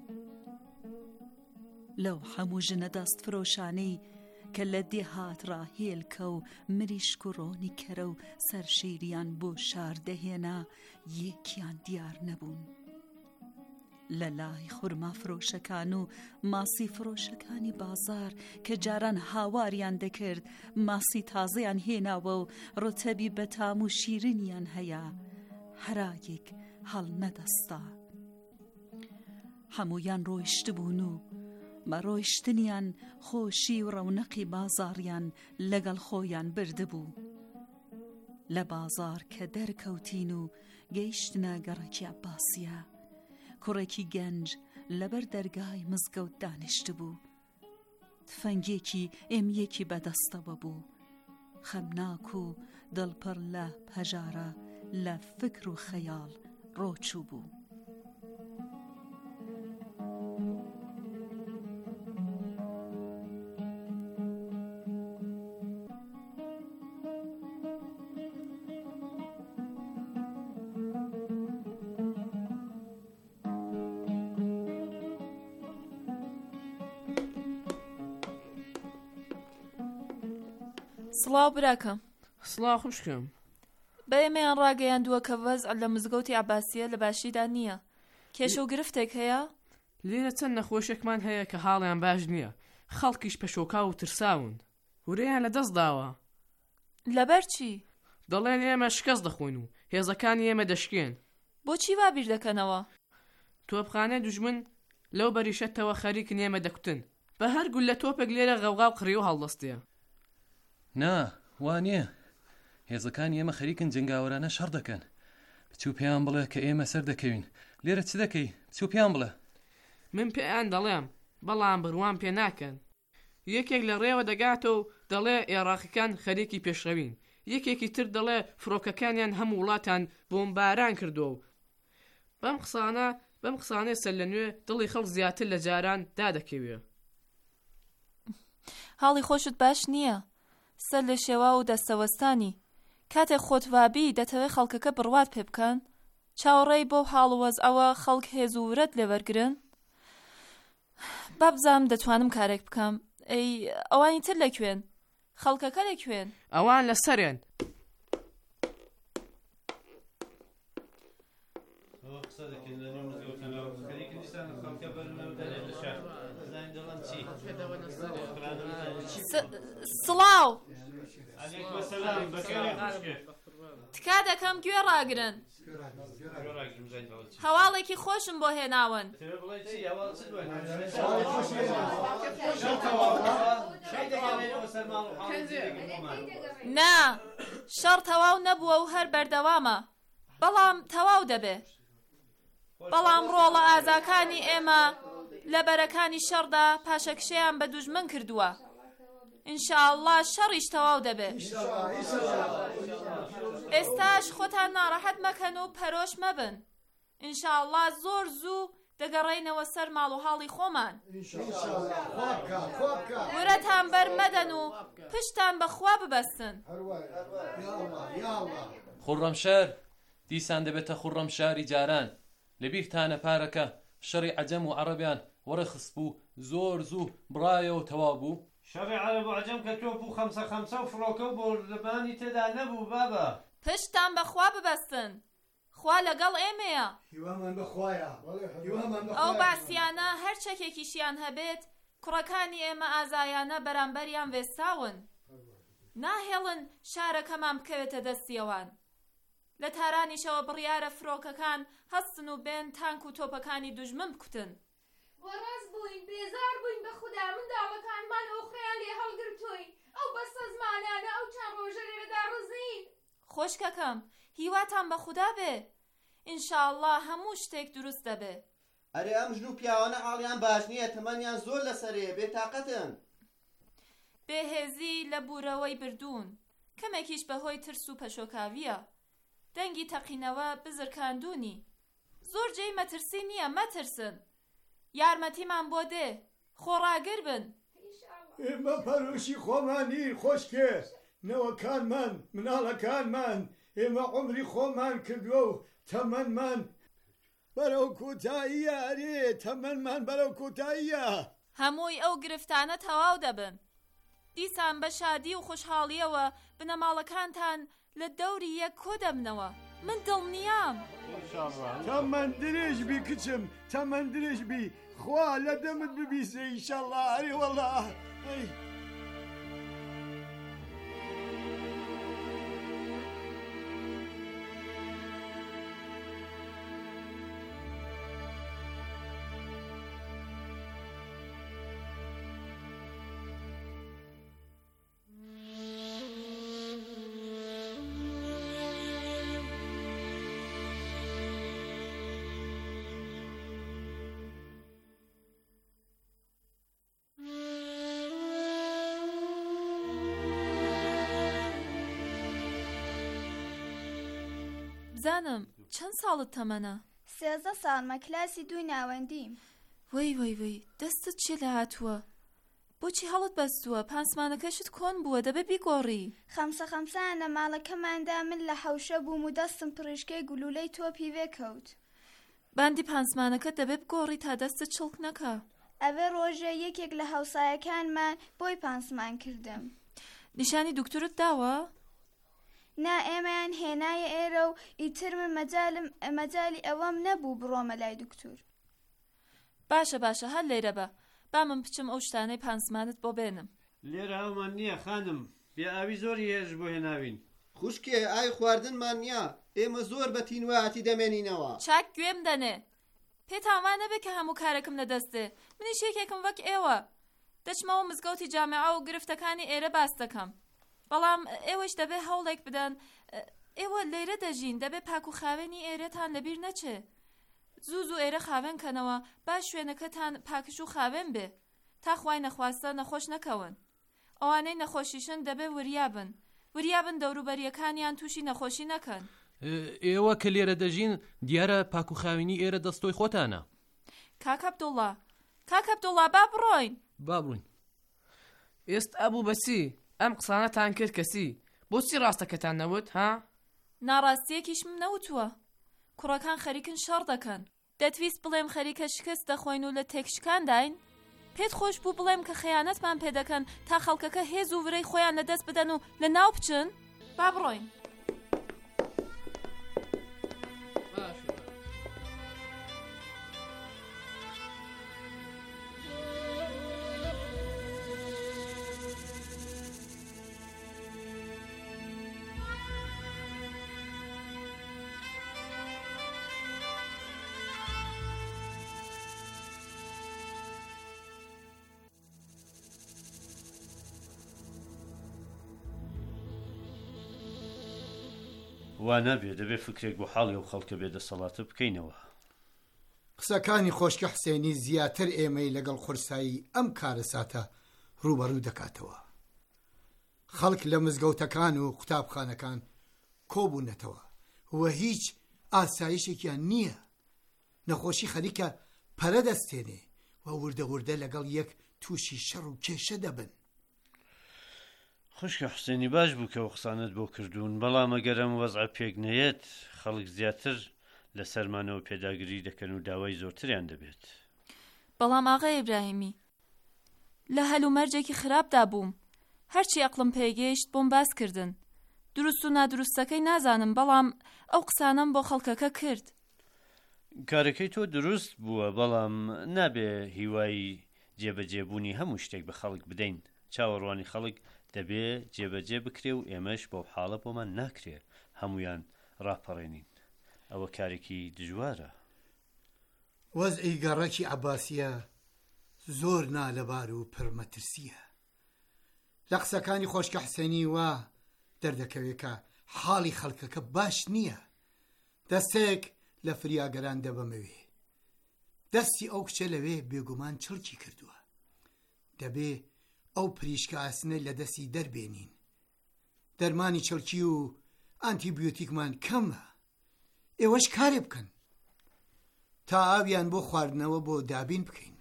Speaker 8: لەو هەموو ژنە دەست فرۆشانەی کە لە دێهات ڕاهێلکە و مریشک و ڕۆنی کەرە و سەرشیریان بۆ شار دەهێنا، یەکیان دیار نەبوون. لە لای خورما فرۆشەکان و ماسی فرۆشەکانی بازار کە جاران هاواریان دەکرد، ماسی تازەیان هێناوە و ڕۆتەبی بەتام و شیرینیان هەیە، هەرایەک هەڵ نەدەستا. هەموویان ڕۆیشت بوون و بە ڕۆیشتنیان خۆشی و ڕەونەقی بازاڕیان لەگەڵ خۆیان بردبوو. لە بازار کە دەرکەوتین و گەیشتنە گەڕێکی عەباسیە، کوڕێکی گەنج لەبەر دەرگای مزگەوت دانیشت بوو. تفەنگێکی ئێمیەکی بەدەستەوە بوو، خەمناک و دڵپڕ لە پەژارە لە فکر و خەیاڵ ڕۆچوو بوو.
Speaker 9: سڵاو براکەم.
Speaker 10: سڵاو خوشکم.
Speaker 9: بە ئێمەیان ڕاگەیاندووە کە وەزع لە مزگەوتی عەباسیە لە باشیدا نییە. کێشە و گرفتێک هەیە؟
Speaker 10: لێرە چەند نەخۆشێکمان هەیە کە حاڵیان باش نییە، خەڵکیش پەشۆکا و ترساون، هورەیان لە دەست داوە.
Speaker 9: لەبەر چی؟
Speaker 10: دەڵێن ئێمە شکەست دەخۆین و هێزەکانی ئێمە دەشکێن.
Speaker 9: بۆچی وا بیر دەکەنەوە؟
Speaker 10: تۆپخانە دوژمن لەو بەریشەتەوە خەریکن ئێمە دەکوتن، بە هەر گول لە تۆپێک لێرە غەوغا و قڕی و هەڵدەستەیە.
Speaker 11: نا وانیە، هێزەکانی ئێمە خەریکن جنگاوەرانە شەڕ دەکەن. بچوو پێیان بڵێ کە ئێمە سەر دەکەوین. لێرە چ دەکەی؟ بچوو پێیان بڵێ.
Speaker 10: من پێیان دەڵێم، بەڵام بڕوان پێ ناکەن. یەکێک لە ڕێوە دەگاتەوە و دەڵێ عێراقیەکان خەریکی پێشڕەوین، یەکێکی تر دەڵێ فڕۆکەکانیان هەموو وڵاتان بۆمباران کردووە و بەم قسانەی سەر لە نوێ دڵی خەڵک زیاتر لە جاران دادەکەوێ.
Speaker 9: حاڵی خۆشت باش نییە، سەر لە شێوا و دەستەوەستانی. کاتێک خۆت وابی دەتەوێت خەڵکەکە بڕوات پێ بکەن، چاوەڕێی بۆ حاڵ و وەزعەوە خەڵک هێز و ورەت لێوەرگرن. با بزانم دەتوانم کارێک بکەم. ئەی ئەوانی تر لەکوێن؟ خەڵکەکە لەکوێن؟
Speaker 10: ئەوان لەسەرێن.
Speaker 9: سڵاو تکا دەکەم گوێ ڕاگرن. هەواڵێکی خۆشم بۆ هێناون. نا شەڕ تەواو نەبووە و هەر بەردەوامە، بەڵام تەواو دەبێ. بەڵام ڕۆڵە ئازاکانی ئێمە لە بەرەکانی شەڕدا پاشەکشەیان بە دوژمن کردووە. ئینشاءالله شەڕیش تەواو دەبێ. ئێستاش خۆتان ناڕەحەت مەکەن و پەرۆش مەبن. ئینشاءالله زۆر زوو دەگەڕێینەوە سەر ماڵ و حاڵی خۆمان. ورەتان بەرمەدەن و پشتان بەخوا ببەستن.
Speaker 11: خوڕەمشار دیسان دەبێتە خوڕەمشاری جاران. لەبیرتانە پارەکە شەڕی عەجەم و عەرەبیان وەرە خست بوو زۆر زوو بڕایەوە تەواو بوو
Speaker 12: شەڕی عەرەب و عەجەم کە تۆپ و خەمسە و فڕۆکە و بۆردەبانی تێدا نەبوو بابە
Speaker 9: پشتان بەخوا ببەستن خوا لەگەڵ ئێمەیە
Speaker 13: هیوامان بەخوایە
Speaker 9: ئەو باسییانە هەر چەکێکیشیان هەبێت کوڕەکانی ئێمە ئازایانە بەرامبەریان وێستاون ناهێڵن شارەکەمان بکەوێتە دەستیەوان لە تارانیشەوە بڕیارە فرۆکەکان هەستن و بێن تانک و تۆپەکانی دوژمن بکوتن
Speaker 14: وەڕاست بووین بێزار بووین بە خوددا منداڵەکانمان ئۆخرەیان لێ هەڵگرتووین ئەو بەستە زمانانە ئەو چەند ڕۆژە لێرەدا ڕزین
Speaker 9: خۆشکەکەم هیواتان بە خوددا بێ ئینشاءڵڵا هەموو شتێک دروست دەبێ
Speaker 15: ئەرێ ئەم ژن و پیاوانە حاڵیان باش نییە تەمەنیان زۆر لەسەرێ بێتاقەتن
Speaker 9: بێهێزی لە بوورەوەی بردوون کەمێکیش بەهۆی ترس و پەشۆکاویە دەنگی تەقینەوە بزرکاندوونی زۆر جێی مەترسی نییە مەترسن یارمەتیمان بۆ دێ خۆڕاگر بن
Speaker 13: ئێمە پەرۆشی خۆمانی خۆشکێ نەوەکانمان مناڵەکانمان ئێمە عمری خۆمان کردووە و تەمەنمان بەرەو کۆتاییە ئەرێ تەمەنمان بەرەو کۆتاییە
Speaker 9: هەمووی ئەو گرفتانە تەواو دەبن دیسان بە شادی و خوشحاڵیەوە بنەماڵەکانتان لە دەوری یەک کۆ دەبنەوە من دڵنیام
Speaker 13: تەمەن درێژ بی کچم تەمەن درێژ بی خوا لە دەمت ببیسێ ئینشەڵڵا ئەرێ وەڵڵا
Speaker 9: بزانم چەند ساڵت تەمەنە؟
Speaker 14: 13 ساڵمە کلاسی 2 ناوەندیم
Speaker 9: وەی دەستت چی لە هاتووە؟ بۆچی هەڵت بەستووە؟ پانسمانەکەشت کۆن بووە دەبێ بیگۆڕی
Speaker 14: خەمسە لە ماڵەکەماندا من لە حەوشە بووم و دەستم پڕیشکەی گلولەی تۆپی وێکەوت
Speaker 9: باندی پانسمانەکەت دەبێ بگۆڕی تا دەستت چڵک نەکا
Speaker 14: ئەوێ ڕۆژە یەکێک لە هاوسایەکانمان بۆی پانسمان کردم
Speaker 9: نیشانی دوکتورت داوە؟
Speaker 14: نا ئێمەیان هێنایە ئێرە و ئیتر من مەجالی ئەوەم نەبوو بڕۆمە لای دکتور
Speaker 9: باشە هەر لێرە بە با من بچم ئەو شتانەی پانسمانت بۆ بێنم
Speaker 12: لێرە ئەومان نییە خانم بێ ئاوی زۆری هێژ بۆ هێناوین
Speaker 15: خوشکێ ئای خواردنمان نییە ئێمە زۆر بە تینواتی دەمێنینەوە
Speaker 9: چاک گوێم دەنێ پێتاوان نەبێت کە هەموو کارەکەم لەدەستێ منیش یەکێکم وەک ئێوە دەچمەوە مزگەوتی جامعە و گرفتەکانی ئێرە باس دەکەم بەڵام ئێوەش دەبێ هەوڵێک بدەن ئێوە لێرە دەژین دەبێ پاک و خاوێنی ئێرەتان لەبیر نەچێ زوو ئێرە خاوێن کەنەوە با شوێنەکەتان پاکش و خاوێن بێ تا خوای نەخواستە نەخۆش نەکەون ئەوانەی نەخۆشیشن دەبێ وریابن دەوروبەریەکانیان تووشی نەخۆشی نەکەن
Speaker 11: ئێوە کە لێرە دەژین دیارە پاک و خاوێنی ئێرە دەستۆی خۆتانە
Speaker 9: کاک عەبدوڵڵا با بڕۆین
Speaker 10: ئێستا ئەبوو بەچی ئەم قسانەتان کرد کەسی بۆچی ڕاستەکەتان نەوت ها؟
Speaker 9: ناڕاستیەکیشم نەوتووە کوڕەکان خەریکن شەڕ دەکەن دەتویست بڵێم خەریکە شکست دەخۆین و لە تێکشکانداین پێت خۆش بوو بڵێم کە خەیانەتمان پێ دەکەن تا خەڵکەکە هێز و ورەی خۆیان لەدەست بدەن و لە ناو بچن با بڕۆین
Speaker 12: وا نەبێ دەبێ فکرێک بۆ حاڵی و خەڵکە بێدەسەڵاتە بکەینەوە
Speaker 13: قسەکانی خۆشکە حسێنی زیاتر ئێمەی لەگەڵ خورسایی ئەم کارە ساتە ڕوبەڕوو دەکاتەوە خەڵک لە مزگەوتەکان و قوتابخانەکان کۆبوونەتەوە وە هیچ ئاسایشێکیان نییە نەخۆشی خەریکە پەرە دەستێنێ و وردە لەگەڵ یەک تووشی شەڕ و کێشە دەبن
Speaker 12: خوشکە حسێنی باش بوو کە قسانت بۆ کردوون بەڵام ئەگەرم وەزع پێک نەیەت خەڵک زیاتر لە سەرمانەوە پێداگیری دەکەن و داوای زۆرتریان دەبێت
Speaker 9: بەڵام ئاغای ئیبراهیمی لە هەلومەرجێکی خراپدا بووم، هەرچی ئەقلم پێگەیشت بۆم باس کردن. دروست و نادروستەکەی نازانم، بەڵام ئەو قسانەم بۆ خەڵکەکە کرد.
Speaker 16: کارەکەی تۆ دروست بووە، بەڵام نابێ هیوای جێبەجێبوونی هەموو شتێک بە خەڵک بدەین. چاوەڕوانی خەڵک دەبێ جێبەجێ بکرێ و ئێمەش بەو حاڵە بۆمان ناکرێ هەمویان ڕاپەڕێنین. ئەوە کارێکی دژوارە.
Speaker 13: وەزعی گەڕەکی عەباسیە زۆر نالەبار و پڕمەترسیە. لە قسەکانی خۆشکە حسێنی وا دەردەکەوێت کە حاڵی خەڵکەکە باش نییە. دەستێک لە فریاگەران دەبەمەوێ. دەستی ئەو کچە لەوێ بێگومان چڵکی کردووە. دەبێ ئەو پریشکە ئاسنە لە دەستی دەربێنین. دەرمانی چڵکی و ئانتیبیۆتیکمان کەمە. ئێوەش کارێ بکەن تا ئاویان بۆ خواردنەوە بۆ دابین بکەین.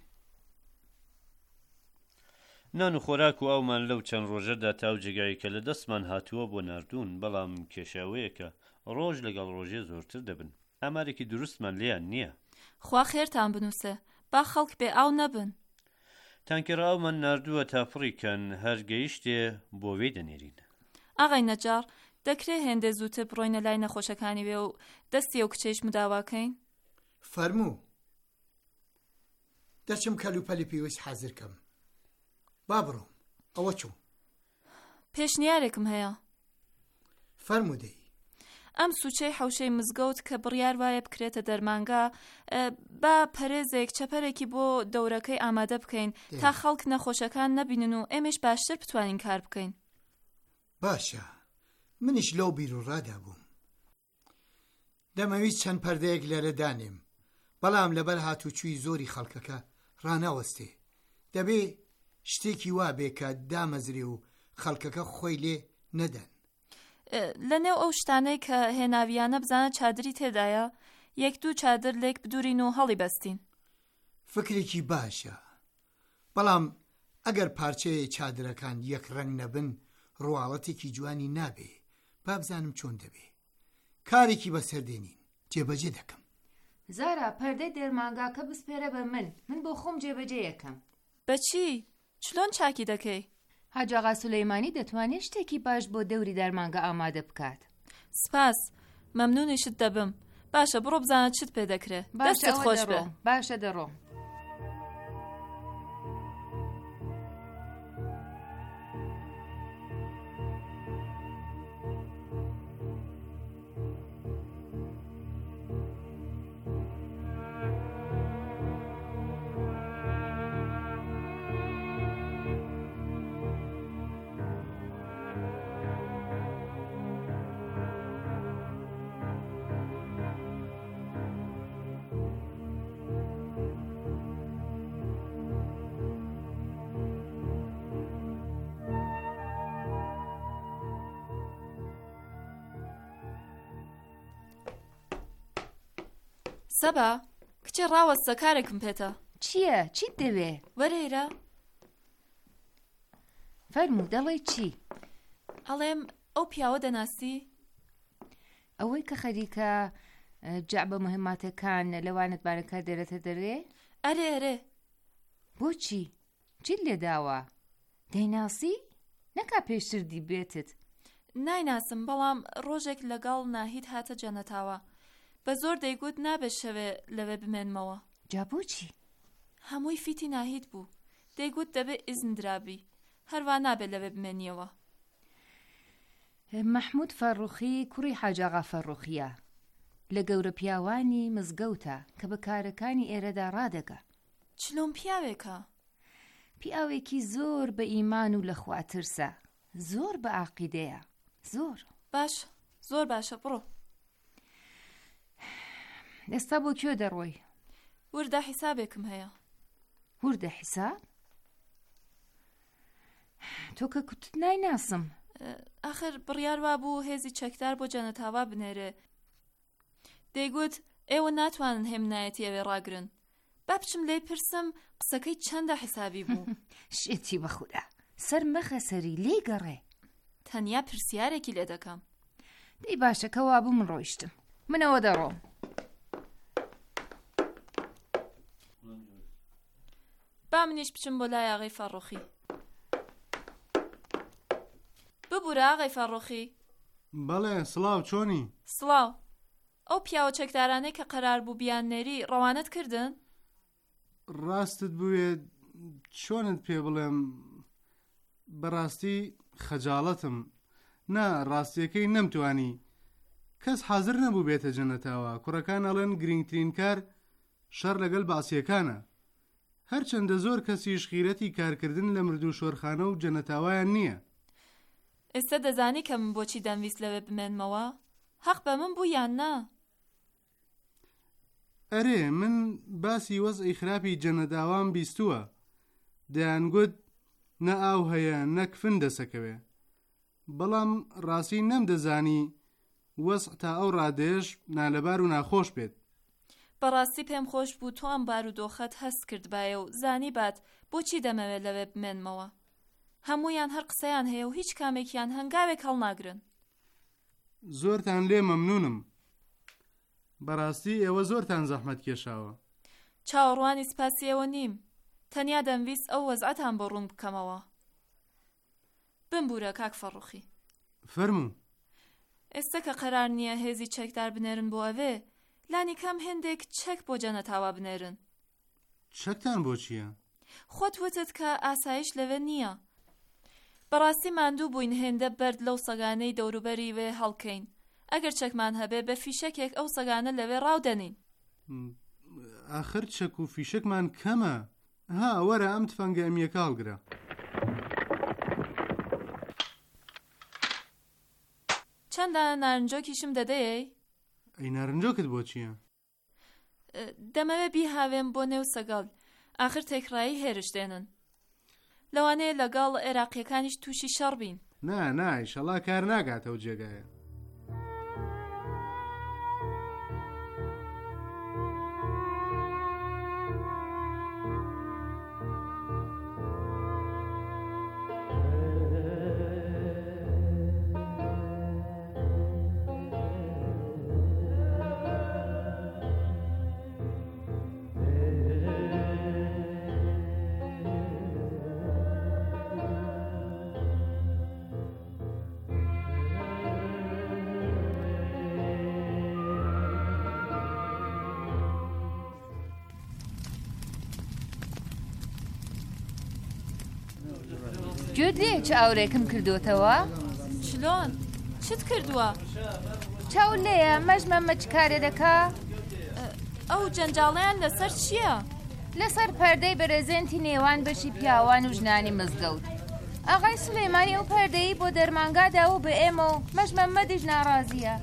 Speaker 16: نان و خۆراک و ئەومان لەو چەند ڕۆژەدا تا و جێگایی کە لە دەستمان هاتووە بۆ ناردوون، بەڵام کێشاوەیەکە ڕۆژ لەگەڵ ڕۆژێ زۆرتر دەبن. ئامارێکی دروستمان لیان نییە.
Speaker 9: خوا خێرتان بنووسێ، با خەڵک بێ ئاو نەبن.
Speaker 16: تانکێرە ئاومان ناردووە تا فڕیکەن، هەر گەیشتێ بۆ وێ دەنێرین.
Speaker 9: ئاغای نەجار، دەکرێ هێندە زووتر بڕۆینە لای نەخۆشەکانی بێ و دەستی ئەو کچەیش مداواکەین؟
Speaker 13: فەرموو. دەچم کەلوپەلی پێویست حازرکەم. با بڕۆم. ئەوە چوو.
Speaker 9: پێشنیارێکم هەیە.
Speaker 13: فەرموو دەی.
Speaker 9: ئەم سوچەی حەوشەی مزگەوت کە بڕیار وایە بکرێتە دەرمانگا، با پەرێزێک چەپەرێکی بۆ دەورەکەی ئامادە بکەین تا خەڵک نەخۆشەکان نەبینن و ئێمەش باشتر بتوانین کار بکەین.
Speaker 13: باشە، منیش لەو بیر و ڕادا بووم. دەمەویست چەند پەردەیەک لێرە دانێم، بەڵام لەبەر هاتوچووی زۆری خەڵکەکە ڕاناوەستێ. دەبێ شتێکی وا بێ کە دامەزرێ و خەڵکەکە خۆی لێ نەدەن.
Speaker 9: لە نێو ئەو شتانەی کە هێناویانە بزانە چادری تێدایە، یەک دوو چادر لێک بدورین و هەڵی بەستین.
Speaker 13: فکرێکی باشە، بەڵام ئەگەر پارچەیە چادرەکان یەک ڕەنگ نەبن ڕواڵەتێکی جوانی نابێ. با بزانم چۆن دەبێ. کارێکی بەسەردێنین، جێبەجێ دەکەم.
Speaker 17: زارا، پەردەی دەرمانگاکە بسپێرە بە من بۆ خۆم جێبەجێ یەکەم.
Speaker 9: بەچی؟ چلۆن چاکی دەکەی؟
Speaker 17: حاجاغا سولەیمانی دەتوانێت شتێکی باش بۆ دەوری دەرمانگە ئامادە بکات.
Speaker 9: سپاس، مەمنونیشت دەبم. باشە، بڕۆ بزانە چت پێ دەکرێ. دەستت خۆش بێ.
Speaker 17: باشە، دەڕۆم.
Speaker 9: سەبا، کچێ ڕاوەستە، کارێکم پێتە.
Speaker 17: چییە؟ چیت دەوێ؟
Speaker 9: وەرێرە.
Speaker 17: فەرموو، دەڵێ چی؟
Speaker 9: ئەڵێم ئەو پیاوە دەناسی؟
Speaker 17: ئەوەی کە خەریکە جعبە مهماتەکان لەوانت بارەکە دەرێتە دەرێ؟
Speaker 9: ئەرێ.
Speaker 17: بۆچی؟ چیت لێ داوە؟ دەیناسی؟ نەکا پێشتر دیبێتت.
Speaker 9: نایناسم، بەڵام ڕۆژێک لەگەڵ ناهید هاتە جەنەتاوە. بە زۆر دەیگوت نابێت شەوێ لەوێ بمێنمەوە.
Speaker 17: جا بۆچی؟
Speaker 9: هەمووی فیتی ناهید بوو. دەیگوت دەبێت ئیزن درابی، هەروە نابێت لەوێ بمێنیەوە.
Speaker 17: مەحموود فەڕوخی کوڕی حاجاغا فەڕوخیە، لە گەورە پیاوانی مزگەوتە کە بە کارەکانی ئێرەدا ڕادەگا.
Speaker 9: چلۆن پیاوێکە؟
Speaker 17: پیاوێکی زۆر بە ئیمان و لە خوا ترسە، زۆر بە عەقیدەیە. زۆر
Speaker 9: باش، زۆر باشە، بڕۆ.
Speaker 17: ئێستا بۆ کوێ دەڕۆی؟
Speaker 9: وردە حیسابێکم هەیە.
Speaker 17: وردە حیساب؟ تۆ کە کوتت نایناسم.
Speaker 9: ئاخر بڕیار وا بوو هێزی چەکدار بۆ جەنەتاوا بنێرێ. دەیگوت ئێوە ناتوانن هێمنایەتی ئەوێ ڕاگرن. با بچم لێی پرسم قسەکەی چەندە حیسابی بوو.
Speaker 17: شێتی بەخودا، سەر مەخە سەری لێی گەڕێ.
Speaker 9: تەنیا پرسیارێکی لێ دەکەم.
Speaker 17: دەی باشە کەوا بوو، من ڕۆیشتم. منەوە دەڕۆم.
Speaker 9: با منیش بچم بۆ لای ئاغای فەڕۆخی. ببوورە ئاغای فەڕۆخی.
Speaker 18: بەڵێ سڵاو چۆنی؟
Speaker 9: سڵاو. ئەو پیاوە چەکدارانەی کە قەرار بوو بیاننێری ڕەوانەت کردن؟
Speaker 18: ڕاستت بوێت چۆنت پێ بڵێم بەڕاستی خەجاڵەتم نا ڕاستیەکەی نەمتوانی کەس حاضر نەبوو بێتە جەنەتاوە کوڕەکان ئەڵێن گرنگترین کار شەڕ لەگەڵ باسیەکانە هەرچەندە زۆر کەسیش خیرەتی کارکردن لە مردوو شۆرخانە و جەنەتاوایان نییە.
Speaker 9: ئێستا دەزانی کە من بۆچی دەمویست لەوێ بمێنمەوە؟ حەق بە من بوو یان نا؟
Speaker 18: ئەرێ من باسی وەزعی خراپی جەنەداوام بیستووە دەیانگوت نە ئاو هەیە نەک فن دەسەکەوێ بەڵام ڕاستی نەمدەزانی وەزع تا ئەو ڕادێش نالەبار و ناخۆش بێت.
Speaker 9: بەڕاستی پێم خۆش بوو تۆ ئەم بارودۆخەت هەست کردبایە و زانی بات بۆچی دەمەوێت لەوێ بمێنمەوە. هەموویان هەر قسەیان هەیە و هیچ کامێکیان هەنگاوێک هەڵناگرن.
Speaker 18: زۆرتان لێ مەمنونم. بەڕاستی ئێوە زۆرتان زەحمەت کێشاوە.
Speaker 9: چاوەڕوانی سپاسی ئێوە نیم. تەنیا دەمویست ئەو وەزعەتان بە ڕوون بکەمەوە. بمبورە کاک فەڕۆخی.
Speaker 18: فەرموو.
Speaker 9: ئێستا کە قەرار نییە هێزی چەکدار بنێرن بۆ ئەوێ لانی کام هێندێک چەک بۆ جەنەتاوا بنێرن.
Speaker 18: چەکتان بۆ چییە؟
Speaker 9: خۆت وتت کە ئاسایش لەوێ نییە. بەڕاستی ماندوو بووین هێندە بەرد لەو سەگانەی دەوروبەری وێ هەڵکەین. ئەگەر چەکمان هەبێ بە فیشەکێک ئەو سەگانە لەوێ ڕاودەنین.
Speaker 18: ئاخر چەک و فیشەکمان کەمە. ها وەرە ئەم تفەنگە ئەمیەکە هەڵگرە.
Speaker 9: چەندانە نارنجۆکیشم دەدەیە؟
Speaker 18: ئەی نارنجۆکت بۆ چییە؟
Speaker 9: دەمەوێ بیهاوێم بۆ نێو سەگەڵ ئاخر تێکڕایی هێرش دێنن. لەوانەیە لەگەڵ عێراقیەکانیش تووشی شەڕ بین.
Speaker 18: نا ئیشەڵا کار ناگاتەوە جێگایە.
Speaker 17: گوێت لێ چ ئاورێکم کردوتەوە؟
Speaker 9: چلۆن چت کردووە؟
Speaker 17: چاو لێیە مەژمەمە چ کارێ دەکا؟
Speaker 9: ئەو جەنجاڵیان لەسەر چییە؟
Speaker 17: لەسەر پەردەی بەرەزێنتی نێوان بەشی پیاوان و ژنانی مزگەوت. ئاغای سولەیمانی ئەو پەردەی بۆ دەرمانگادا و بە ئێمە و مەژمەمەدیش ناڕازیە.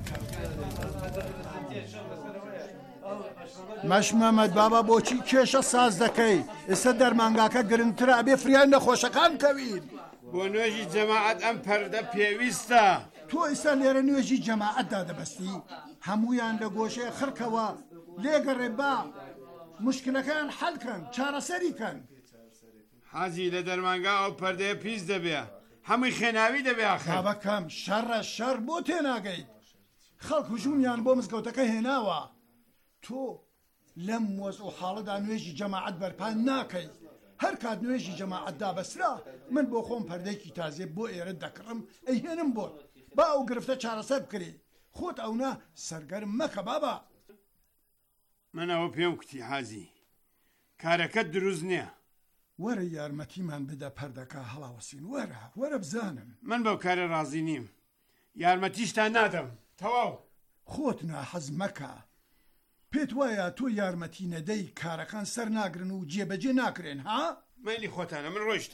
Speaker 19: مەشمەمەد بابا بۆچی کێشە ساز دەکەی؟ ئێستا دەرمانگاکە گرنگترە ئەبێ فریان نەخۆشەکان کەوین.
Speaker 20: بۆ نوێژی جەماعەت ئەم پەردە پێویستە.
Speaker 19: تۆ ئێستا لێرە نوێژی جەماعەتدا دەبەستی هەموویان لە گۆشەیە خڕکەوە لێگەڕێ با مشکلەکان حەلکەن چارەسەریکەن.
Speaker 20: حەزی لە دەرمانگا ئەو پەردەیە پیس دەبێ هەمووی خێناوی دەبێ ئاخر.
Speaker 19: بابەکەم شەڕە شەڕ بۆ تێناگەیت خەڵک هجوومیان بۆ مزگەوتەکە هێناوە. تۆ لەم وەزع و حاڵەدا نوێژی جەماعەت بەرپان ناکەیت. هەر کات نوێژی جەماعەتدا بەسرا من بۆ خۆم پەردەیەکی تازێ بۆ ئێرە دەکڕم ئەیهێنم بۆت با ئەو گرفتە چارەسەر بکرێ. خۆت ئەونا سەرگەرم مەکە بابا.
Speaker 20: من ئەوە پێم کوتی حازی کارەکەت دروست نییە.
Speaker 19: وەرە یارمەتیمان بدە پەردەکە هەڵاوەسین وەرە بزانم.
Speaker 20: من بەو کارە ڕازی نیم یارمەتیشتان نادەم تەواو.
Speaker 19: خۆت ناحەز مەکە. پێت وایە تۆ یارمەتی نەدەی کارەکان سەر ناگرن و جێبەجێ ناکرێن ها؟
Speaker 20: مەلی خۆتانە من ڕۆیشتە.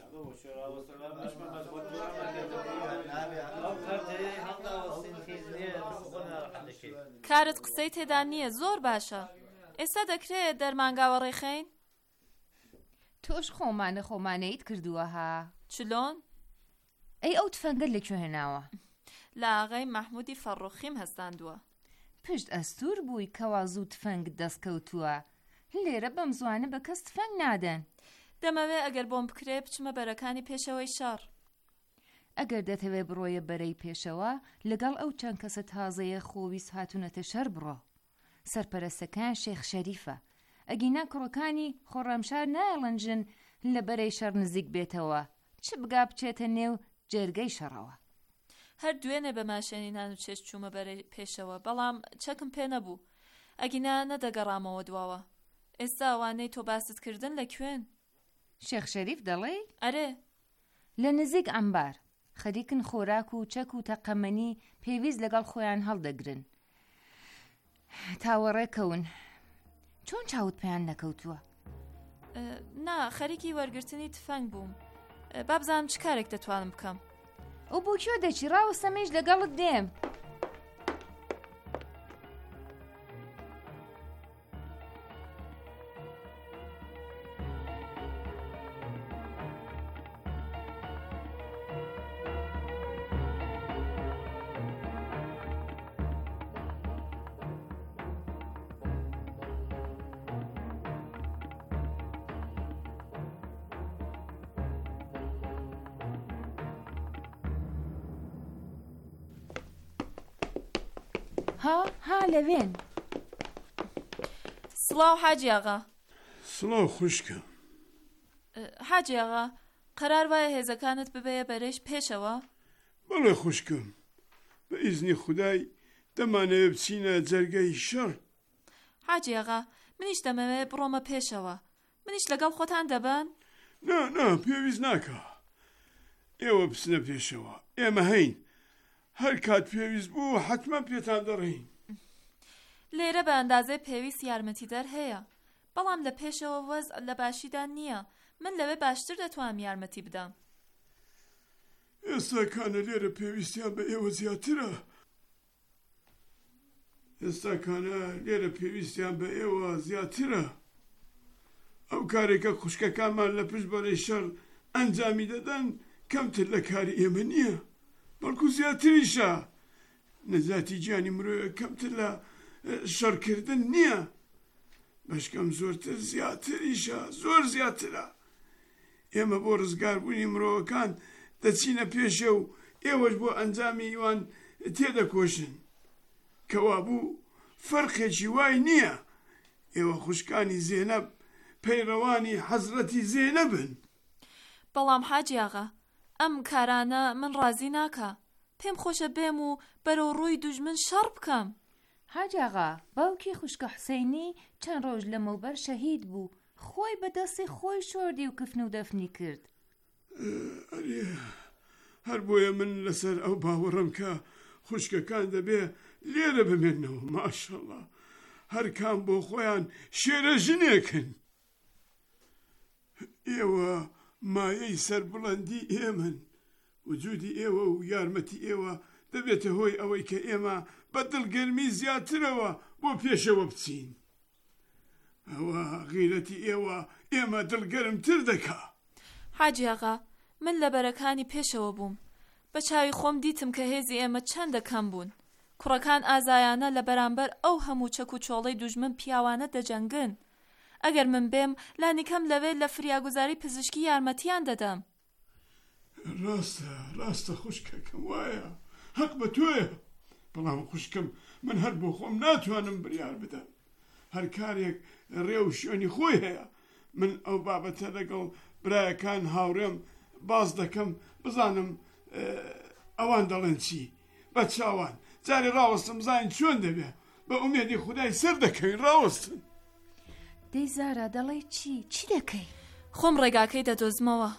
Speaker 9: کارت قسەی تێدا نییە زۆر باشە. ئێستا دەکرێت دەرمانگاوە ڕێخەین؟
Speaker 17: تۆش خۆمانەیت کردووە ها؟
Speaker 9: چلۆن؟
Speaker 17: ئەی ئەو تفەنگە لەکوێ هێناوە؟
Speaker 9: لە ئاغای مەحموودی فەڕۆخیم هەستاندووە.
Speaker 17: پشت ئەستور بووی کەوا زوو تفەنگ دەستکەوتووە. لێرە بەم زوانە بە کەس تفەنگ نادەن.
Speaker 9: دەمەوێ ئەگەر بۆم بکرێ بچمە بەرەکانی پێشەوەی شەڕ.
Speaker 17: ئەگەر دەتەوێ بڕۆیە بەرەی پێشەوە لەگەڵ ئەو چەند کەسە تازەیە خۆویست هاتوونەتە شەر بڕۆ. سەرپەرستەکان شێخ شەریفە. ئەگینا کوڕەکانی خۆڕەمشار نایڵەنجن لە بەرەی شەڕ نزیک بێتەوە چ بگا بچێتە نێو جێرگەی شەڕەوە.
Speaker 9: هەر دوێنێ بە ماشێنی نان و چێش چوومە بەرەی پێشەوە، بەڵام چەکم پێ نەبوو، ئەگینا نەدەگەڕامەوە دواوە. ئێستا ئەوانەی تۆ باست کردن لەکوێن؟
Speaker 17: شێخ شەریف دەڵێ؟
Speaker 9: ئەرێ
Speaker 17: لە نزیک ئەمبار خەریکن خۆراک و چەک و تەقەمەنی پێویست لەگەڵ خۆیان هەڵدەگرن. تاوەڕێکەون. چۆن چاوت پێیان نەکەوتووە؟
Speaker 9: نا، خەریکی وەرگرتنی تفەنگ بووم. بابزانم چ کارێک دەتوانم بکەم.
Speaker 17: ئەو بۆ کێ دەچی؟ ڕاوەستەمێش لەگەڵت دێم. ها لەوێن.
Speaker 9: سڵاو حاجی ئاغا.
Speaker 20: سڵاو خوشکە.
Speaker 9: حاجی ئاغا، قەرار وایە هێزەکانت ببەیە بەرەش پێشەوە؟
Speaker 20: بەڵێ خوشکم، بە ئیزنی خودای دەمانەوێت بچینە جەرگەی شەڕ.
Speaker 9: حاجی ئاغا، منیش دەمەوێت بڕۆمە پێشەوە. منیش لەگەڵ خۆتان دەبن؟
Speaker 20: نا پێویست ناکە. ئێوە بچنە پێشەوە، ئێمە هەین. هەر کات پێویست بوو حتمما پێتان دەڕێین.
Speaker 9: لێرە بە ئەندازەی پێویست یارمەتیدەر هەیە، بەڵام لە پێشەوە وەز لە باشیدا نییە. من لەوێ باشتر دەتوانم یارمەتی بدەم.
Speaker 20: ئێستاکانە لێرە پێویستیان بە ئێوە زیاترە. ئەو کارێکە خوشکەکانمان لە پشت بەرەی شەڕ ئەنجامی دەدەن کەمتر لە کاری ئێمە نییە، بەڵکو زیاتریشە. نەزاتی گیانی مرۆیە کەمتر لە شەڕکردن نییە، بەشکەم زۆرتر زیاتریشە، زۆر زیاترە. ئێمە بۆ ڕزگاربوونی مرۆڤەکان دەچینە پێشە و ئێوەش بۆ ئەنجامی ئیوان تێدەکۆشن. کەوا بوو فەرقێکی وای نییە. ئێوە خوشکانی زێنەب پەیڕەوانی حەزرەتی زێنەبن.
Speaker 9: بەڵام حاجی ئاغا، ئەم کارانە من ڕازی ناکە. پێم خۆشە بێم و بەرەو ڕووی دوژمن شەڕ بکەم.
Speaker 17: حاجی ئاغا، باوکی خوشکە حوسەینی چەند ڕۆژ لەمەوبەر شەهید بوو، خۆی بەدەستی خۆی شۆردی و کفن و دەفنی کرد.
Speaker 20: هەر بۆیە من لەسەر ئەو باوەڕم کە خوشکەکان دەبێ لێرە بمێنەوە. ماشەڵڵا، هەر کام بۆ خۆیان شێرە ژنێکن. ئێوە مایەی سەربڵەندی ئێمن. وجودی ئێوە و یارمەتی ئێوە دەبێتە هۆی ئەوەی کە ئێمە بە دڵگەرمی زیاترەوە بۆ پێشەوە بچین. ئەوە غیرەتی ئێمە دڵگەرمتر دەکا.
Speaker 9: حاجی ئاغا، من لە بەرەکانی پێشەوە بووم. بە چاوی خۆم دیتم کە هێزی ئێمە چەندە کەم بوون. کوڕەکان ئازایانە لە بەرامبەر ئەو هەموو چەک و چۆڵەی دوژمن پیاوانە دەجەنگن. ئەگەر من بێم لانیکەم لەوێ لە فریاگوزاری پزیشکی یارمەتیان دەدەم.
Speaker 20: ڕاستە خوشکەکەم، وایە حەق بە تۆیە. بەڵام خوشکم، من هەر بۆ خۆم ناتوانم بریار بدەم. هەر کارێک ڕێ و شوێنی خۆی هەیە. من ئەو بابەتە لەگەڵ برایەکان هاوڕێم باز دەکەم، بزانم ئەوان دەڵێن چی. بە چاوان جارێ ڕاوەستم زانین چۆن دەبێ. بە ئومێدی خودای سەر دەکەوین ڕاوەستن.
Speaker 17: دەی زارا دەڵێ چی دەکەی؟
Speaker 9: خۆم ڕێگاکەی دەدۆزمەوە.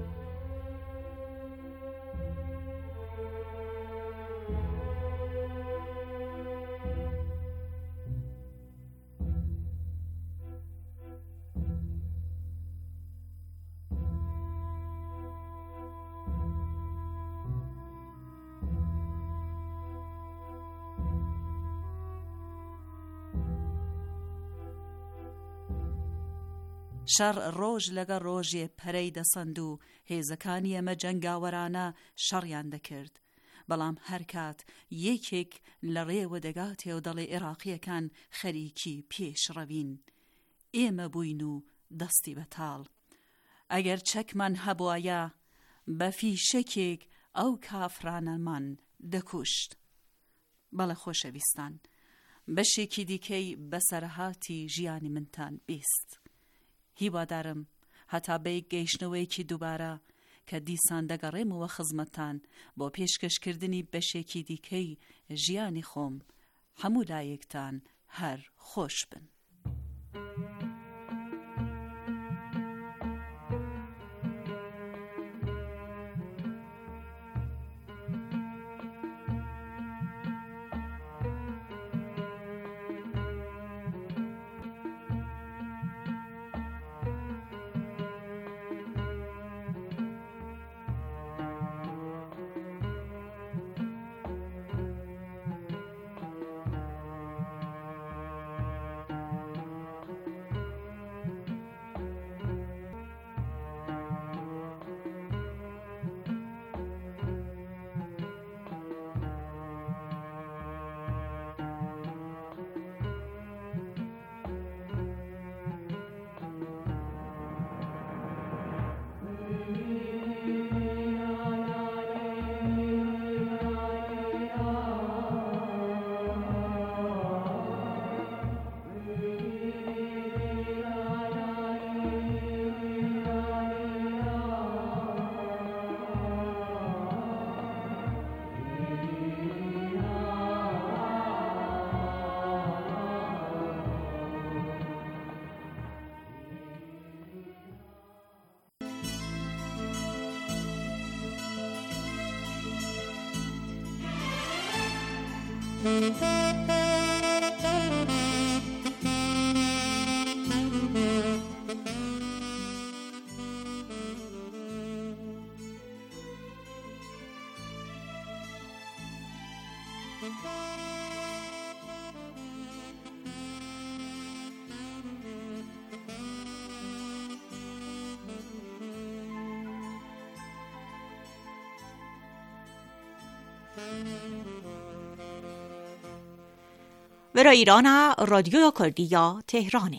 Speaker 8: شەڕ ڕۆژ لەگە ڕۆژێ پەرەی دەسەند و هێزەکانی ئەمە جەنگاوەرانە شەڕیان دەکرد. بەڵام هەر کات یەکێک لە ڕێوە دەگاتێ و دەڵێ عێراقیەکان خەریکی پێشڕەوین، ئێمە بووین و دەستی بەتاڵ. ئەگەر چەکمان هەبوایە بە فیشەکێک ئەو کافرانەمان دەکوشت. بەڵێ خۆشەویستان، بەشێکی دیکەی بەسەرهاتی ژیانی منتان بیست. هیوادارم هەتا بەی گەیشتنەوەیەکی دووبارە کە دیسان دەگەڕێمەوە خزمەتتان بۆ پێشکەشکردنی بەشێکی دیکەی ژیانی خۆم. هەموو لایەکتان هەر خۆش بن.
Speaker 21: و را ایران رادیو کردیا تهرانه.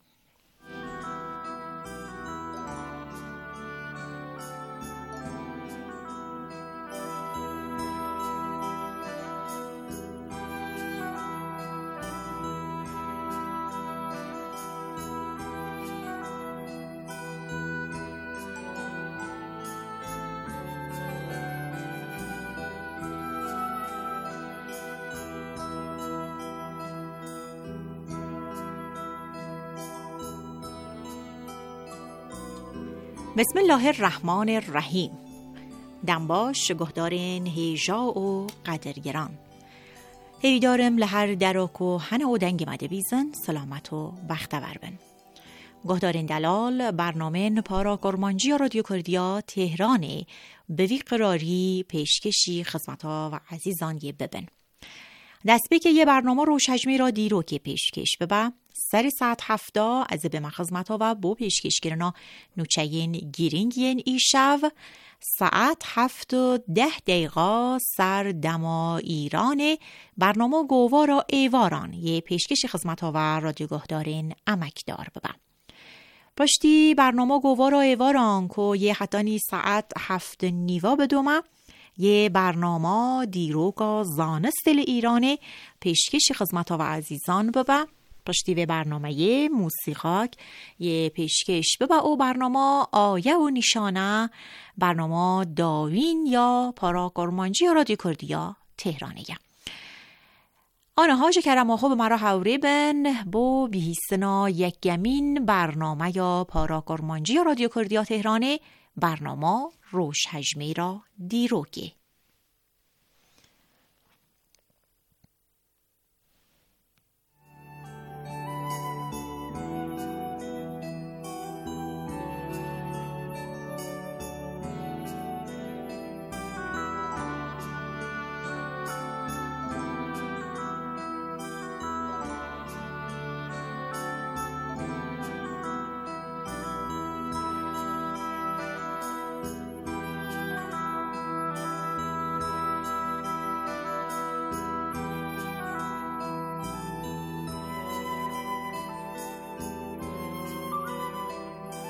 Speaker 21: بسم الله الرحمن الرحیم. دنباش گهدارین هیجا و قدرگران هیدارم لهر دراک و هنه و دنگ مده بیزن سلامت و بختور بن. گهدارین دلال برنامه پارا کرمانجی رادیو کردیا تهرانه به وی قراری پیشکشی خدمتا و عزیزان یه ببن. دست به که یه برنامه روش حجمی را دیرو که پیشکش ببن سر ساعت 7 از به مخزمتا و بو پیشکش گرنا نوچهین گیرینگین ایشو ساعت 7:10 سر دما ایران برنامه گوارا ایواران یه پیشکش خدمتا و رادیوگاه دارین امکدار ببن. پشتی برنامه گوارا ایواران که یه حتانی ساعت 7:15 بدومه یه برنامه دیروگا زانستل ایران پیشکش خدمتا و عزیزان ببن. پشتی به برنامه موسیقاک یه پیشکش ببا او برنامه آیه و نشانه برنامه داوین یا پارا کرمانجی رادیو کردیا تهرانه. آنها کرم خوب مرا حوری بن بو بیهیستنا یک گمین برنامه یا پارا کرمانجی رادیو کردیا تهرانه برنامه روش حجمی را دیروگه.